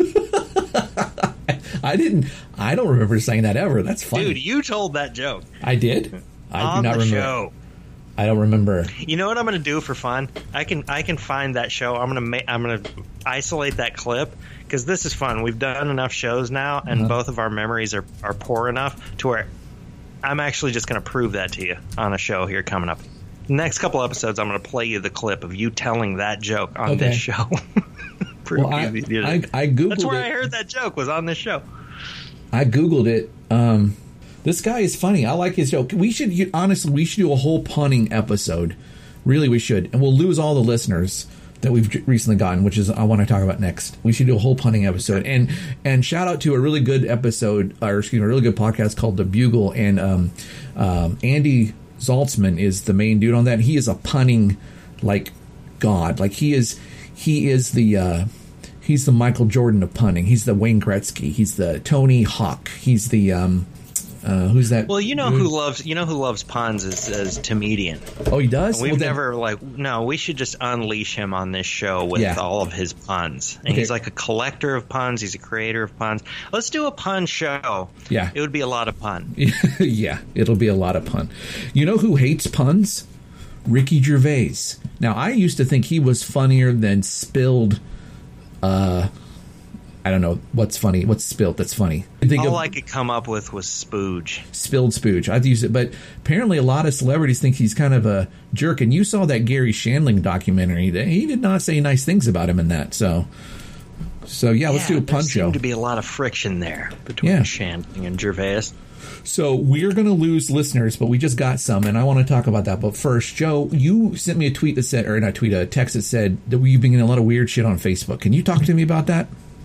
I didn't. I don't remember saying that ever. That's funny. Dude, you told that joke. I did? I on do not the remember. Show. I don't remember. You know what I'm going to do for fun? I can I can find that show. I'm going to ma- I'm going to isolate that clip because this is fun. We've done enough shows now, and uh-huh. both of our memories are, are poor enough to where I'm actually just going to prove that to you on a show here coming up. Next couple episodes, I'm going to play you the clip of you telling that joke on okay. this show. well, I, I, I Googled That's where it. I heard that joke was on this show. I Googled it. Um, this guy is funny. I like his joke. We should, honestly, we should do a whole punning episode. Really, we should. And we'll lose all the listeners that we've recently gotten, which is I want to talk about next. We should do a whole punning episode. And and shout out to a really good episode, or excuse me, a really good podcast called The Bugle. And um, um, Andy Zaltzman is the main dude on that. He is a punning, like, god. Like, he is, he is the... Uh, He's the Michael Jordan of punning. He's the Wayne Gretzky. He's the Tony Hawk. He's the um, uh, who's that? Well, you know dude? who loves you know who loves puns is, is Tomedian. Oh, he does. And we've well, never then, like no. We should just unleash him on this show with yeah. all of his puns. And okay. he's like a collector of puns. He's a creator of puns. Let's do a pun show. Yeah, it would be a lot of fun. Yeah, it'll be a lot of pun. You know who hates puns? Ricky Gervais. Now, I used to think he was funnier than spilled. Uh, I don't know what's funny. What's spilled that's funny? I think All of, I could come up with was spooge. Spilled spooge. I've used it, but apparently a lot of celebrities think he's kind of a jerk. And you saw that Gary Shandling documentary. He did not say nice things about him in that. So, so yeah, let's yeah, do a pun there show. Seemed to be a lot of friction there between yeah. Shandling and Gervais. So we're going to lose listeners, but we just got some, and I want to talk about that. But first, Joe, you sent me a tweet that said, or not tweet, a text that said that you've been getting a lot of weird shit on Facebook. Can you talk to me about that?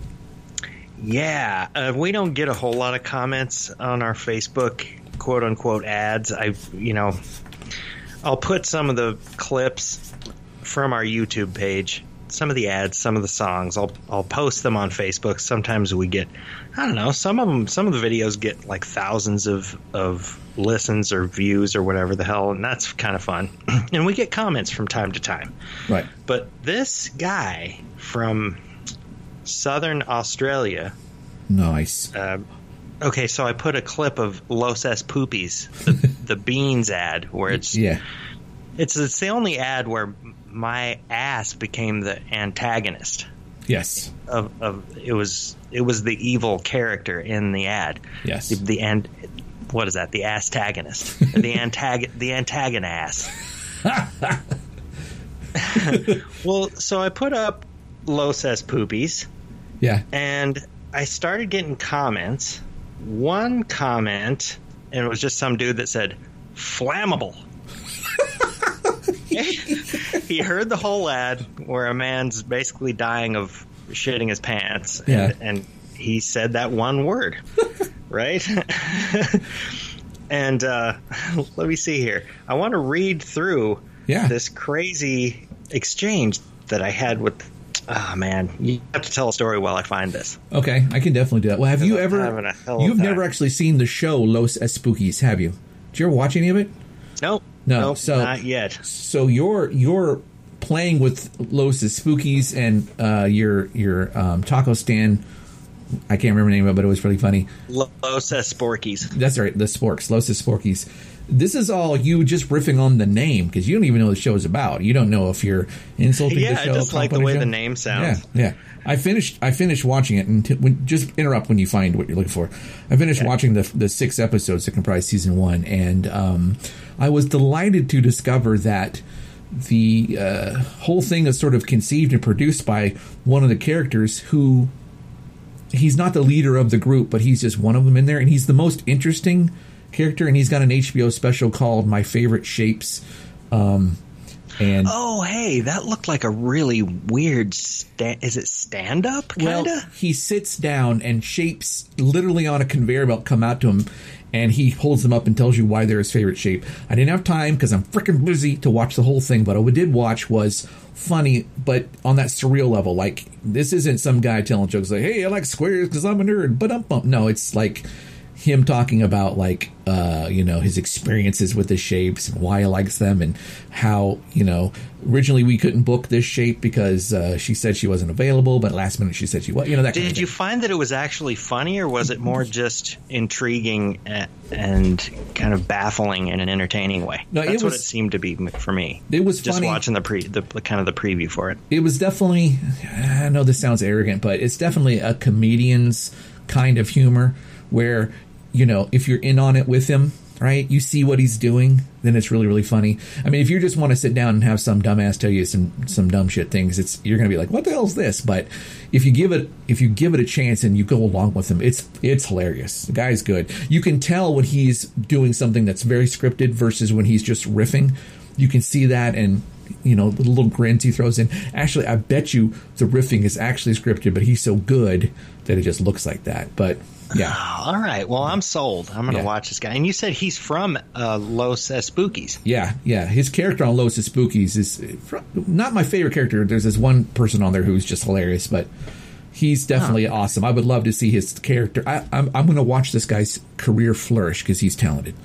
Yeah, uh, we don't get a whole lot of comments on our Facebook quote unquote ads. I, you know, I'll put some of the clips from our YouTube page, some of the ads, some of the songs. I'll I'll post them on Facebook. Sometimes we get, I don't know, some of them, some of the videos get like thousands of of listens or views or whatever the hell, and that's kind of fun. And we get comments from time to time. Right. But this guy from Southern Australia. Nice. Uh, okay, so I put a clip of Los Es Poopies, the, the beans ad, where it's yeah, it's it's the only ad where my ass became the antagonist. Yes. Of, of it was it was the evil character in the ad. Yes. The, the and what is that? The astagonist. the antag the antagonist. Well, so I put up Los Es Poopies. Yeah. And I started getting comments. One comment, and it was just some dude that said, "Flammable." He heard the whole ad where a man's basically dying of shitting his pants. And, yeah. and he said that one word, right? And uh, let me see here. I want to read through yeah. this crazy exchange that I had with Ah, man, you have to tell a story while I find this. Okay, I can definitely do that. Well, have you I'm ever? having a hell of You've a never time. actually seen the show Los Spookies, have you? Did you ever watch any of it? Nope. No, Nope, so not yet. So you're you're playing with Los Spookies and uh, your your um, taco stand. I can't remember the name of it, but it was really funny. Los Sporkies. That's right, the Sporks, Los Sporkies. This is all you just riffing on the name because you don't even know what the show is about. You don't know if you're insulting Yeah, the I show. just like the way show. the name sounds. Yeah, yeah. I finished. I finished watching it, and t- when, just interrupt when you find what you're looking for. I finished Okay. watching the the six episodes that comprise season one, and um, I was delighted to discover that the uh, whole thing is sort of conceived and produced by one of the characters who. He's not the leader of the group, but he's just one of them in there, and he's the most interesting character. And he's got an H B O special called "My Favorite Shapes." Um, and Oh, hey, that looked like a really weird. Sta- is it stand up? Kind well, of. he sits down and shapes literally on a conveyor belt come out to him, and he holds them up and tells you why they're his favorite shape. I didn't have time because I'm freaking busy to watch the whole thing, but what I did watch was funny, but on that surreal level. Like, this isn't some guy telling jokes like, "Hey, I like squares because I'm a nerd," but um, no, it's like him talking about like uh you know his experiences with the shapes and why he likes them, and how, you know, originally we couldn't book this shape because uh, she said she wasn't available, but last minute she said she was. You know, that kind of Did thing. you find that it was actually funny, or was it more just intriguing a- and kind of baffling in an entertaining way? No, it That's what was- it seemed to be m- for me. It was just funny. watching the pre, the, the kind of the preview for it. It was definitely, I know this sounds arrogant, but it's definitely a comedian's kind of humor where, you know, if you're in on it with him, right, you see what he's doing, then it's really, really funny. I mean, if you just want to sit down and have some dumbass tell you some some dumb shit things, it's you're going to be like, what the hell is this? But if you give it if you give it a chance and you go along with him, it's it's hilarious. The guy's good. You can tell when he's doing something that's very scripted versus when he's just riffing. You can see that, and you know, the little grins he throws in. Actually, I bet you the riffing is actually scripted, but he's so good that it just looks like that. But yeah. Oh, all right. Well, I'm sold. I'm going to Yeah. watch this guy. And you said he's from uh, Los Spookies. Yeah, yeah. His character on Los Spookies is not my favorite character. There's this one person on there who's just hilarious, but he's definitely Oh. awesome. I would love to see his character. I, I'm, I'm going to watch this guy's career flourish because he's talented.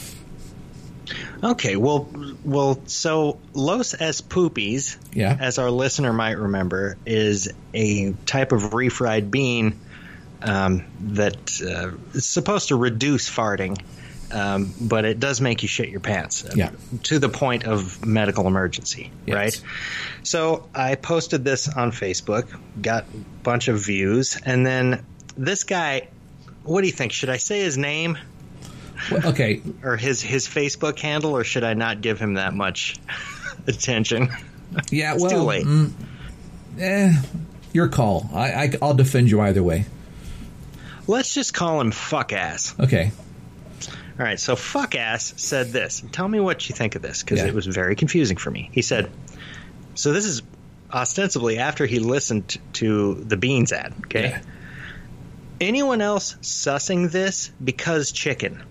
Okay, well, well, so Los Spookies, Yeah. as our listener might remember, is a type of refried bean um, that uh, is supposed to reduce farting, um, but it does make you shit your pants. uh, Yeah. To the point of medical emergency, Yes. right? So I posted this on Facebook, got a bunch of views, and then this guy, what do you think? Should I say his name? Well, okay. Or his, his Facebook handle, or should I not give him that much attention? Yeah, It's well, too late. mm, eh, your call. I, I, I'll defend you either way. Let's just call him fuck ass. Okay. All right, so fuck ass said this. Tell me what you think of this, because Yeah. it was very confusing for me. He said, so this is ostensibly after he listened to the Beans ad, okay? Yeah. Anyone else sussing this because chicken?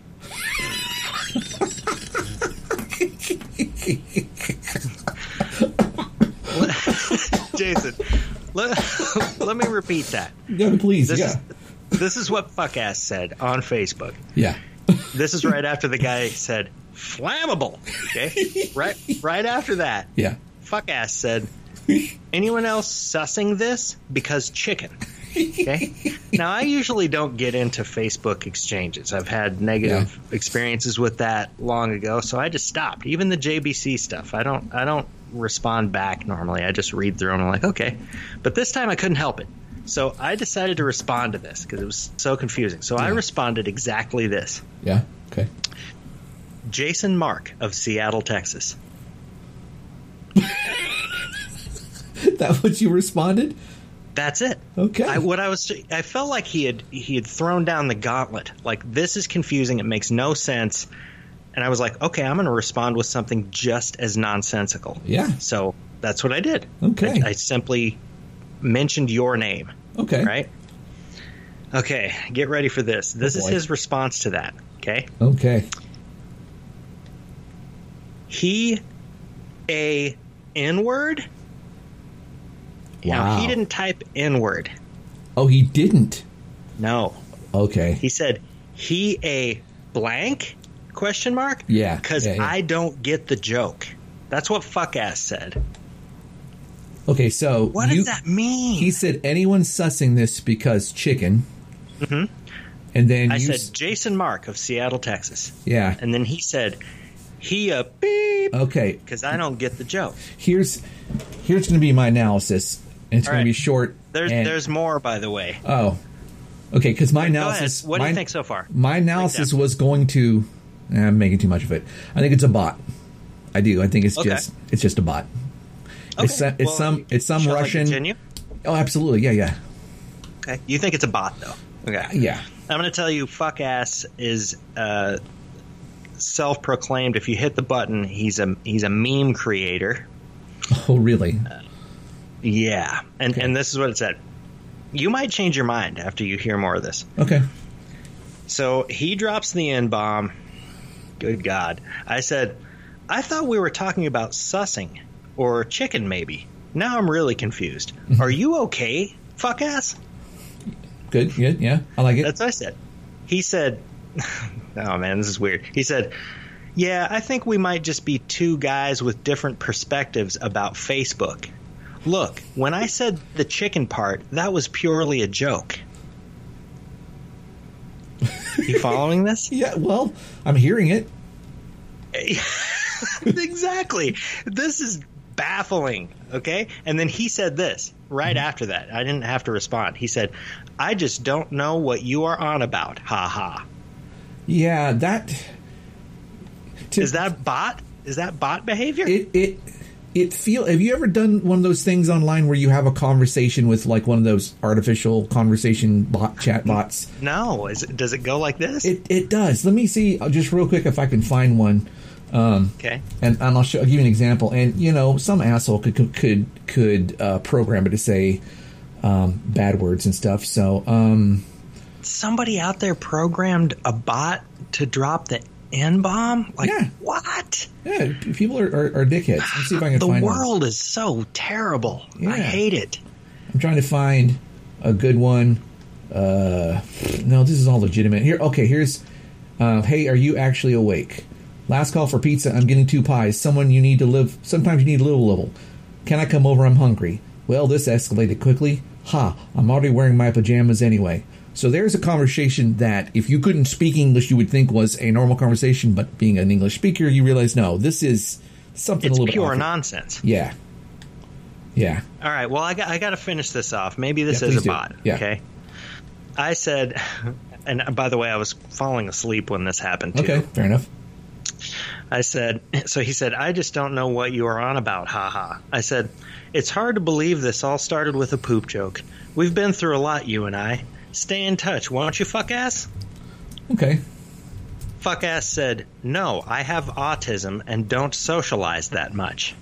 Jason, let, let me repeat that. Yeah, please. This yeah. is this is what fuck ass said on Facebook. Yeah. This is right after the guy said flammable. Okay, right, right after that, Yeah. fuck ass said, anyone else sussing this because chicken? Okay. Now I usually don't get into Facebook exchanges. I've had negative experiences with that long ago, so I just stopped. Even the J B C stuff, I don't, I don't respond back normally. I just read through and I'm like, okay. But this time I couldn't help it, so I decided to respond to this because it was so confusing. So I Yeah. responded exactly this. Yeah. Okay. Jason Mark of Seattle, Texas. That what you responded? That's it. Okay. I, what I was, I felt like he had he had thrown down the gauntlet. Like, this is confusing. It makes no sense. And I was like, okay, I'm going to respond with something just as nonsensical. Yeah. So that's what I did. Okay. I, I simply mentioned your name. Okay. Right. Okay. Get ready for this. This Oh, is boy. his response to that. Okay. Okay. He a N word. Now, Wow. he didn't type N-word. Oh, he didn't? No. Okay. He said, he a blank? Question mark? Yeah. Because yeah, yeah. I don't get the joke. That's what fuck ass said. Okay, so What you, does that mean? he said anyone sussing this because chicken. Mm-hmm. And then I you said s- Jason Mark of Seattle, Texas. yeah. And then he said, he a beep. Okay. Because I don't get the joke. Here's here's going to be my analysis, and it's All going right. to be short. There's and- there's more, by the way. oh, okay. Because my Go ahead. analysis. What do my, you think so far? My analysis down. was going to. eh, I'm making too much of it. I think it's a bot. I do. I think it's Okay. just it's just a bot. Okay. It's, some- it's Well, some it's some shall I Russian. continue? Oh, absolutely. Yeah, yeah, Okay. You think it's a bot, though? Okay. yeah. I'm going to tell you, fuck ass is uh, self-proclaimed. If you hit the button, he's a he's a meme creator. Oh, really? Yeah, and Okay. and this is what it said. You might change your mind after you hear more of this. Okay. So he drops the N-bomb. Good God. I said, I thought we were talking about sussing or chicken maybe. Now I'm really confused. Are you okay, fuck ass? Good. Good. Yeah, I like it. That's what I said. He said, oh man, this is weird. He said, yeah, I think we might just be two guys with different perspectives about Facebook. Look, when I said the chicken part, that was purely a joke. You following this? Yeah. Well, I'm hearing it. Exactly. This is baffling, okay? And then he said this right after that. I didn't have to respond. He said, I just don't know what you are on about. Ha ha. Yeah. That. To, Is that bot? Is that bot behavior? it? It. It feel. Have you ever done one of those things online where you have a conversation with like one of those artificial conversation bot chat bots? No. Is it, does it go like this? It it does. Let me see uh, just real quick if I can find one. Um, okay. and, and I'll, show, I'll give you an example. And you know, some asshole could could could, could uh, program it to say um, bad words and stuff. So um, Somebody out there programmed a bot to drop the N-bomb? Like, Yeah. what? yeah, p- people are, are, are dickheads. Let's see if I can The find one. world is so terrible. Yeah. I hate it. I'm trying to find a good one. Uh, no, this is all legitimate. Here, okay, here's. Uh, hey, are you actually awake? Last call for pizza. I'm getting two pies. Someone you need to live. Sometimes you need a little level. Can I come over? I'm hungry. Well, this escalated quickly. Ha! I'm already wearing my pajamas anyway. So there's a conversation that if you couldn't speak English, you would think was a normal conversation. But being an English speaker, you realize no, this is something It's a little pure bit off. nonsense. Yeah. Yeah. All right. Well, I got I got to finish this off. Maybe this Yeah, is please a do. bot. Yeah. Okay. I said, and by the way, I was falling asleep when this happened too. Okay. Fair enough. I said, so he said, I just don't know what you are on about, haha. I said, it's hard to believe this all started with a poop joke. We've been through a lot, you and I. Stay in touch, won't you, fuck ass? Okay. Fuck ass said, no, I have autism and don't socialize that much.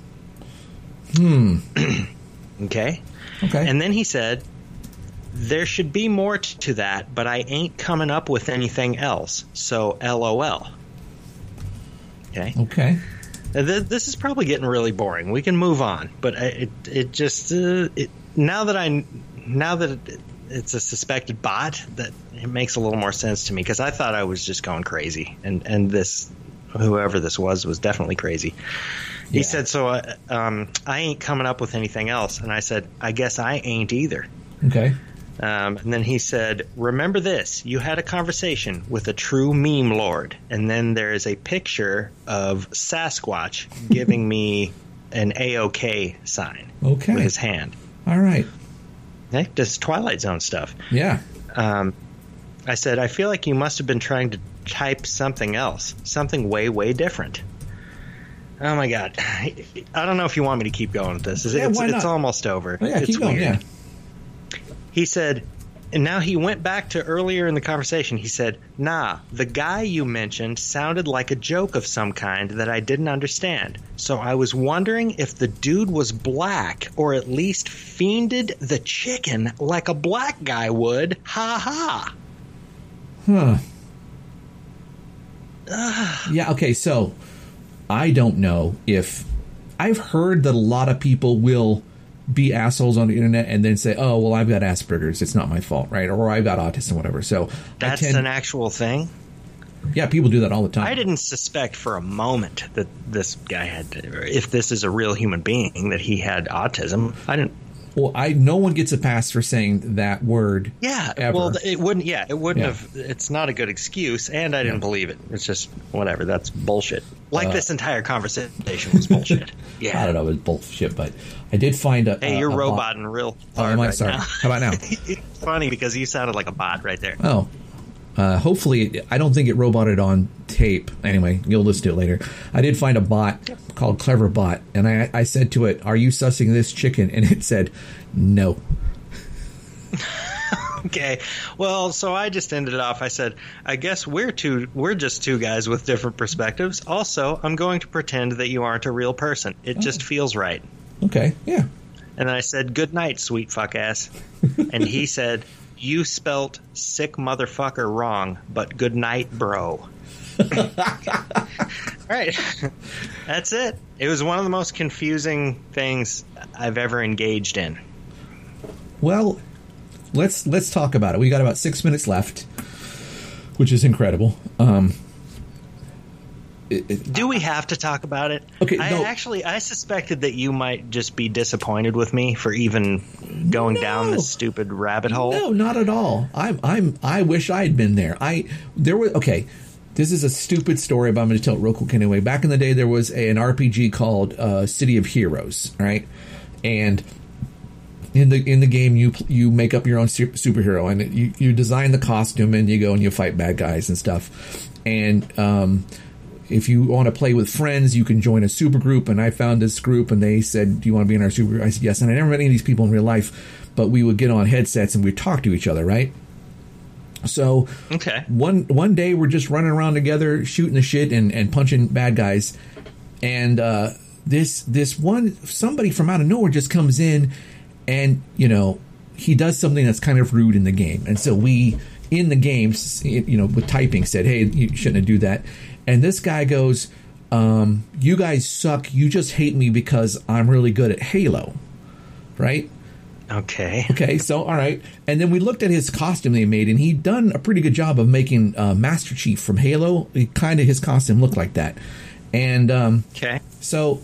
Hmm. Okay? Okay. And then he said, there should be more t- to that, but I ain't coming up with anything else. So, LOL. Okay? Okay. Uh, th- This is probably getting really boring. We can move on, but I- it it just uh, it, now that I now that it, it's a suspected bot, that it makes a little more sense to me because I thought I was just going crazy, and and this whoever this was was definitely crazy. He Yeah. said, "So uh, um, I ain't coming up with anything else," and I said, "I guess I ain't either." Okay. Um, and then he said, remember this, you had a conversation with a true meme lord. And then there is a picture of Sasquatch giving me an A-OK sign Okay. with his hand. All right. Okay? This Twilight Zone stuff. Yeah. Um, I said, I feel like you must have been trying to type something else, something way, way different. Oh, my God. I don't know if you want me to keep going with this. It's, Yeah, it's, why not? it's almost over. Oh, yeah, it's keep going. weird. Yeah. He said, and now he went back to earlier in the conversation. He said, nah, the guy you mentioned sounded like a joke of some kind that I didn't understand. So I was wondering if the dude was black or at least fiended the chicken like a black guy would. Ha ha. Huh. Yeah, okay, so I don't know if I've heard that a lot of people will be assholes on the internet and then say, oh, well, I've got Asperger's. It's not my fault, right? Or I've got autism, whatever. So that's tend, an actual thing? Yeah, people do that all the time. I didn't suspect for a moment that this guy had, if this is a real human being, that he had autism. I didn't. Well, I no one gets a pass for saying that word. Yeah, ever. well, it wouldn't. Yeah, it wouldn't Yeah. have. It's not a good excuse, and I didn't Yeah. believe it. It's just whatever. That's bullshit. Like Uh, this entire conversation was bullshit. Yeah, I don't know, it was bullshit, but I did find a. Hey, a, you're a roboting real Oh, hard am I right sorry? now. How about now? It's funny because you sounded like a bot right there. Oh. Uh, hopefully, I don't think it roboted on tape. Anyway, you'll listen to it later. I did find a bot called Cleverbot, and I, I said to it, "Are you sussing this chicken?" And it said, "No." Okay, well, so I just ended it off. I said, I guess we're two, we're just two guys with different perspectives. Also, I'm going to pretend that you aren't a real person. It Oh. just feels right. Okay, yeah. And then I said, good night, sweet fuck ass. And he said, you spelt sick motherfucker wrong, but good night, bro. All right. That's it. It was one of the most confusing things I've ever engaged in. Well, let's let's talk about it. We got about six minutes left, which is incredible. Um, it, it, Do we have to talk about it? Okay, I no. actually I suspected that you might just be disappointed with me for even going No. down this stupid rabbit hole. No, not at all. I'm I'm I wish I had been there. I there was okay. This is a stupid story, but I'm going to tell it real quick anyway. Back in the day, there was a, an R P G called uh, City of Heroes, right? And in the in the game, you you make up your own su- superhero, and you you design the costume, and you go and you fight bad guys and stuff. And um, if you want to play with friends, you can join a super group. And I found this group, and they said, "Do you want to be in our super group?" I said, "Yes." And I never met any of these people in real life, but we would get on headsets and we'd talk to each other, right? So Okay. one one day we're just running around together, shooting the shit and, and punching bad guys, and uh, this this one somebody from out of nowhere just comes in, and you know he does something that's kind of rude in the game, and so we in the game, you know, with typing said, "Hey, you shouldn't do that," and this guy goes, um, "You guys suck. You just hate me because I'm really good at Halo," right? Okay. Okay, so all right, and then we looked at his costume they made, and he'd done a pretty good job of making uh, Master Chief from Halo. Kind of his costume looked like that, and um, Okay. so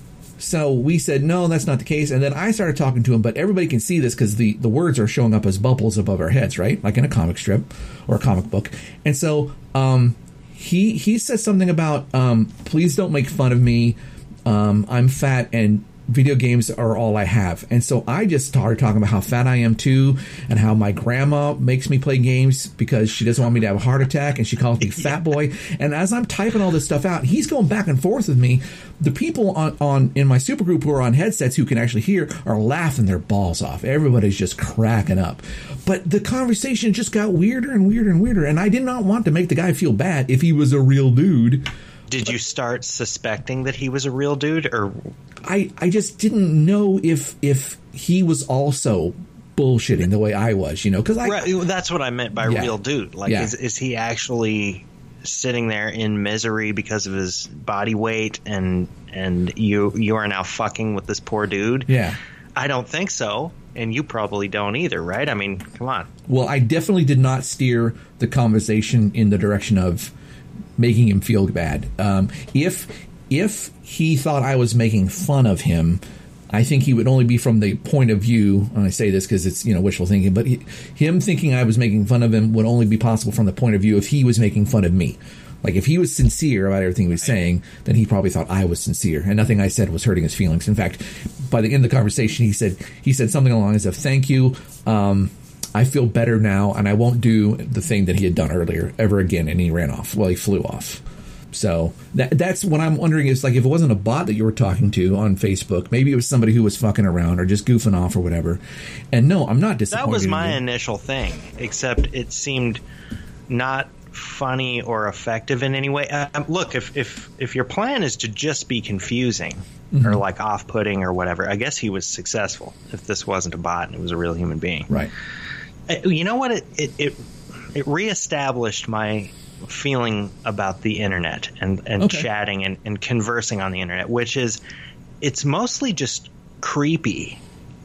so we said no, that's not the case. And then I started talking to him, but everybody can see this because the the words are showing up as bubbles above our heads, right, like in a comic strip or a comic book. And so um, he he said something about um, please don't make fun of me. Um, I'm fat and video games are all I have. And so I just started talking about how fat I am too, and how my grandma makes me play games because she doesn't want me to have a heart attack, and she calls me fat boy. And as I'm typing all this stuff out, he's going back and forth with me. The people on, on in my super group who are on headsets who can actually hear are laughing their balls off. Everybody's just cracking up. But the conversation just got weirder and weirder and weirder, and I did not want to make the guy feel bad if he was a real dude. Did you start suspecting that he was a real dude, or I, I just didn't know if if he was also bullshitting the way I was, you know, because I right, that's what I meant by Yeah. real dude. Like, Yeah. is is he actually sitting there in misery because of his body weight, and and you you are now fucking with this poor dude? yeah. I don't think so, and you probably don't either, right? I mean, come on. Well, I definitely did not steer the conversation in the direction of making him feel bad. Um, if if he thought I was making fun of him, I think he would only be from the point of view, and I say this because it's, you know, wishful thinking, but he, him thinking I was making fun of him would only be possible from the point of view if he was making fun of me. Like, if he was sincere about everything he was saying, then he probably thought I was sincere, and nothing I said was hurting his feelings. In fact, by the end of the conversation, he said he said something along the lines of, "Thank you. Um, I feel better now, and I won't do the thing that he had done earlier ever again." And he ran off. Well, he flew off. So that that's what I'm wondering is, like, if it wasn't a bot that you were talking to on Facebook, maybe it was somebody who was fucking around or just goofing off or whatever. And no, I'm not disappointed. That was in my you. initial thing, except it seemed not funny or effective in any way. Um, look, if, if if your plan is to just be confusing Mm-hmm. or like off-putting or whatever, I guess he was successful if this wasn't a bot and it was a real human being. Right. Uh, You know what? It it it, it reestablished my feeling about the internet and, and Okay. chatting and, and conversing on the internet, which is it's mostly just creepy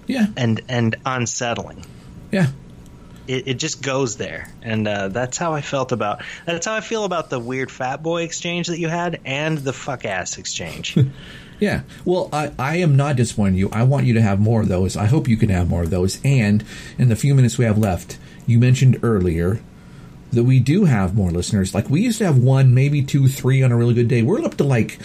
Yeah. And and unsettling. Yeah. It, it just goes there, and uh, that's how I felt about. That's how I feel about the weird fat boy exchange that you had, and the fuck ass exchange. Yeah. Well, I, I am not disappointing you. I want you to have more of those. I hope you can have more of those. And in the few minutes we have left, you mentioned earlier that we do have more listeners. Like, we used to have one, maybe two, three on a really good day. We're up to like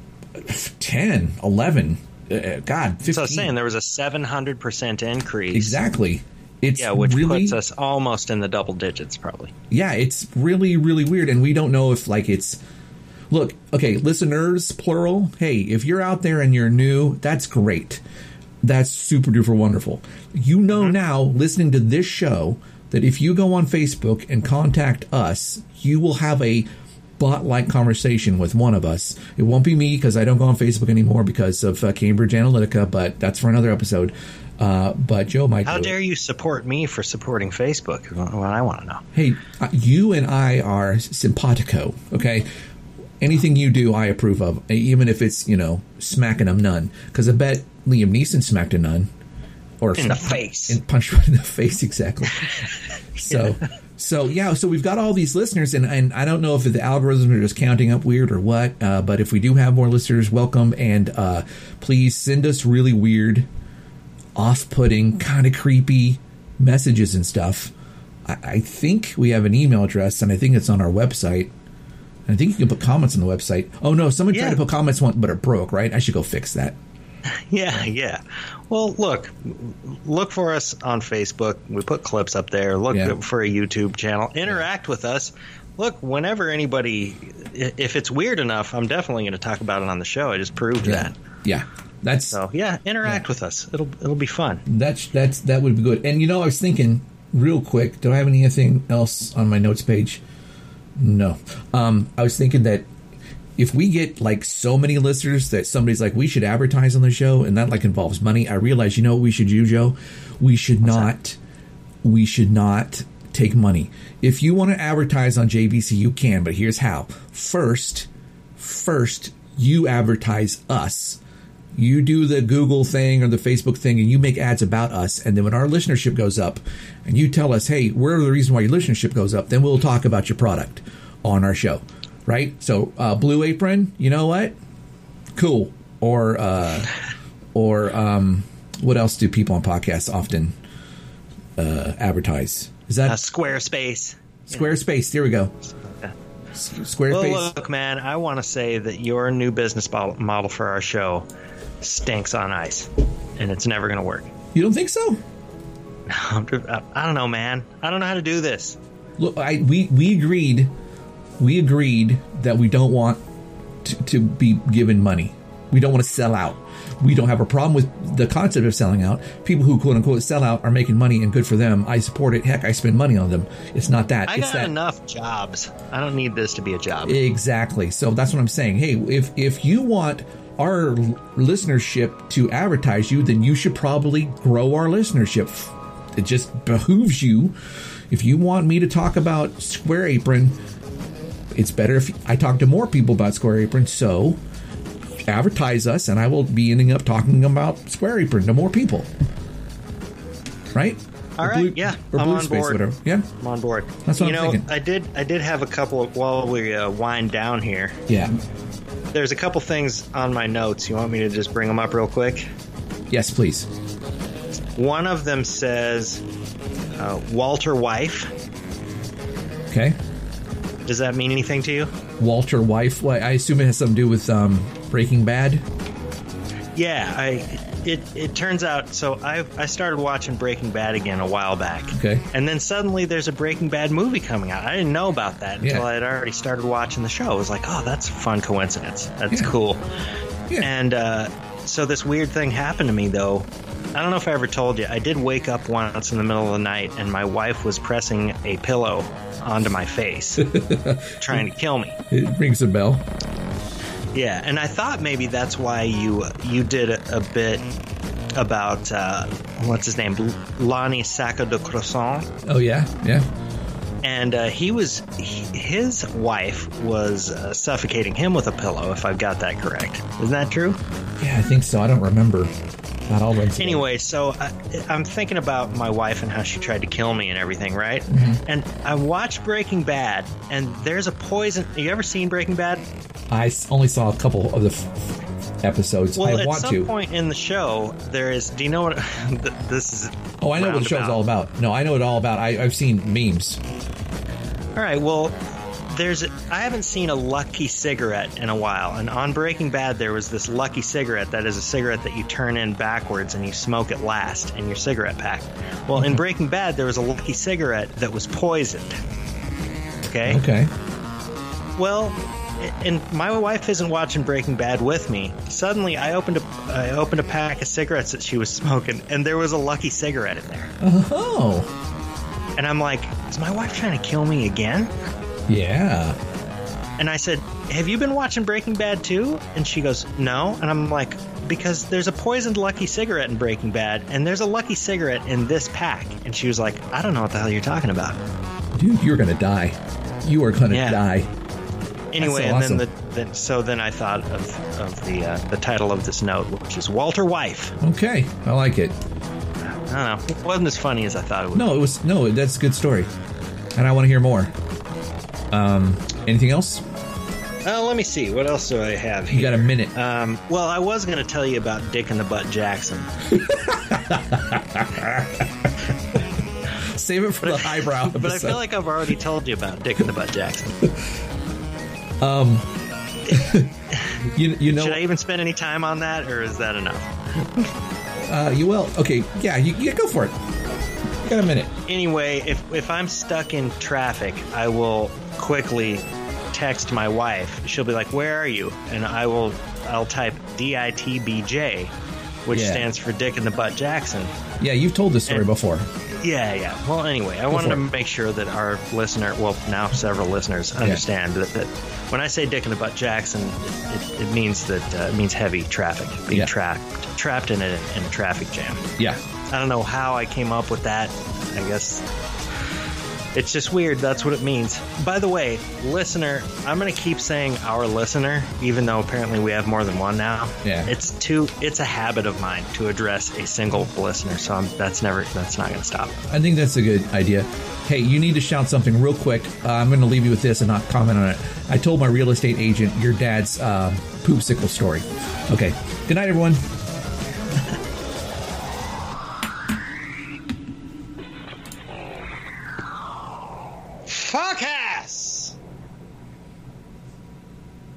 ten, eleven. Uh, God, fifteen. So I was saying there was a seven hundred percent increase. Exactly. It's yeah, which really, puts us almost in the double digits, probably. Yeah, it's really, really weird, and we don't know if, like, it's... Look, okay, listeners, plural, hey, if you're out there and you're new, that's great. That's super duper wonderful. You know mm-hmm. now, listening to this show, that if you go on Facebook and contact us, you will have a bot-like conversation with one of us. It won't be me, because I don't go on Facebook anymore because of uh, Cambridge Analytica, but that's for another episode. Uh, but Joe might. How dare you support me for supporting Facebook? What I want to know. Hey, uh, you and I are simpatico, okay? Anything you do, I approve of, even if it's, you know, smacking a nun. Because I bet Liam Neeson smacked a nun. Or in the face. And punched her in the face, exactly. So, yeah. so yeah, so we've got all these listeners, and, and I don't know if the algorithms are just counting up weird or what, uh, but if we do have more listeners, welcome, and uh, please send us really weird, off-putting, kind of creepy messages and stuff. I, I think we have an email address, and I think it's on our website. I think you can put comments on the website. Oh, no, someone yeah. tried to put comments, but it broke, right? I should go fix that. Yeah, yeah. Well, look, look for us on Facebook. We put clips up there. Look yeah. for a YouTube channel. Interact yeah. with us. Look, whenever anybody, if it's weird enough, I'm definitely going to talk about it on the show. I just proved yeah. that. Yeah. That's so yeah, interact yeah. with us. It'll it'll be fun. That's that's that would be good. And you know, I was thinking real quick, do I have anything else on my notes page? No. Um, I was thinking that if we get like so many listeners that somebody's like, we should advertise on the show, and that like involves money, I realize, you know what we should do, Joe? We should What's not that? we should not take money. If you want to advertise on J B C, you can, but here's how. First, first you advertise us. You do the Google thing or the Facebook thing, and you make ads about us. And then when our listenership goes up, and you tell us, hey, we're the reason why your listenership goes up, then we'll talk about your product on our show, right? So uh, Blue Apron, you know what? Cool. Or uh, or um, what else do people on podcasts often uh, advertise? Is that uh, Squarespace? Squarespace. There we go. Squarespace. Well, look, man, I want to say that your new business model for our show stinks on ice, and it's never going to work. You don't think so? I don't know, man. I don't know how to do this. Look, I, we we agreed, we agreed that we don't want to, to be given money. We don't want to sell out. We don't have a problem with the concept of selling out. People who quote unquote sell out are making money, and good for them. I support it. Heck, I spend money on them. It's not that. I it's got that. enough jobs. I don't need this to be a job. Exactly. So that's what I'm saying. Hey, if if you want our listenership to advertise you, then you should probably grow our listenership. It just behooves you. If you want me to talk about Square Apron, it's better if I talk to more people about Square Apron. So advertise us, and I will be ending up talking about Square Apron to more people. Right? All right. Blue, yeah, or I'm Blue on Space, board. Whatever. Yeah, I'm on board. That's what you I'm know, thinking. I did. I did have a couple of, while we uh, wind down here. Yeah. There's a couple things on my notes. You want me to just bring them up real quick? Yes, please. One of them says uh, Walter Wife. Okay. Does that mean anything to you? Walter Wife. Well, I assume it has something to do with um, Breaking Bad. Yeah, I it it turns out. So I I started watching Breaking Bad again a while back. Okay. And then suddenly there's a Breaking Bad movie coming out. I didn't know about that until yeah. I had already started watching the show. I was like, oh, that's a fun coincidence. That's yeah. cool. Yeah. And uh, so this weird thing happened to me, though. I don't know if I ever told you. I did wake up once in the middle of the night, and my wife was pressing a pillow onto my face, trying to kill me. It rings a bell. Yeah, and I thought maybe that's why you you did a, a bit about uh, what's his name, Lonnie Sacco de Croissant. Oh yeah, yeah. And uh, he was he, his wife was uh, suffocating him with a pillow. If I've got that correct, isn't that true? Yeah, I think so. I don't remember. Not all runs together. Anyway, so I, I'm thinking about my wife and how she tried to kill me and everything, right? Mm-hmm. And I watched Breaking Bad, and there's a poison. You ever seen Breaking Bad? I s- only saw a couple of the f- episodes. Well, I at want some to. point in the show, there is. Do you know what this is? Oh, I know what the show's all about. No, I know it all about. I, I've seen memes. All right. Well, there's. I haven't seen a Lucky cigarette in a while, and on Breaking Bad, there was this Lucky cigarette that is a cigarette that you turn in backwards and you smoke it last in your cigarette pack. Well, in Breaking Bad, there was a Lucky cigarette that was poisoned. Okay. Okay. Well, and my wife isn't watching Breaking Bad with me. Suddenly, I opened a I opened a pack of cigarettes that she was smoking, and there was a Lucky cigarette in there. Oh. And I'm like, is my wife trying to kill me again? Yeah. And I said, have you been watching Breaking Bad too? And she goes, no. And I'm like, because there's a poisoned Lucky cigarette in Breaking Bad, and there's a Lucky cigarette in this pack. And she was like, I don't know what the hell you're talking about. Dude, you're gonna die. You are gonna Yeah. die. Anyway, so and awesome. then the then, so then I thought of of the uh, the title of this note, which is Walter Wife. Okay, I like it. I don't know. It wasn't as funny as I thought it would. No, it was no. That's a good story, and I want to hear more. Um, anything else? Uh, let me see. What else do I have here? You got a minute. Um, well, I was going to tell you about Dick in the Butt Jackson. Save it for the highbrow episode. But I feel like I've already told you about Dick in the Butt Jackson. um, you you know. Should I even spend any time on that, or is that enough? Uh, you will. Okay, yeah, you, you go for it. You got a minute. Anyway, if if I'm stuck in traffic, I will quickly text my wife. She'll be like, "Where are you?" And I will I'll type D I T B J, which Yeah. stands for Dick in the Butt Jackson. Yeah, you've told this story And- before. Yeah, yeah. Well, anyway, I Go wanted for to it. make sure that our listener, well, now several listeners, understand that, that when I say Dick in the Butt Jackson, it, it, it means that uh, it means heavy traffic, being Yeah. trapped trapped in a in a traffic jam. Yeah. I don't know how I came up with that. I guess it's just weird. That's what it means. By the way, listener, I'm going to keep saying our listener, even though apparently we have more than one now. Yeah. It's too. It's a habit of mine to address a single listener, so I'm, that's never. That's not going to stop. I think that's a good idea. Hey, you need to shout something real quick. Uh, I'm going to leave you with this and not comment on it. I told my real estate agent your dad's uh, poopsicle story. Okay. Good night, everyone. Fuck ass!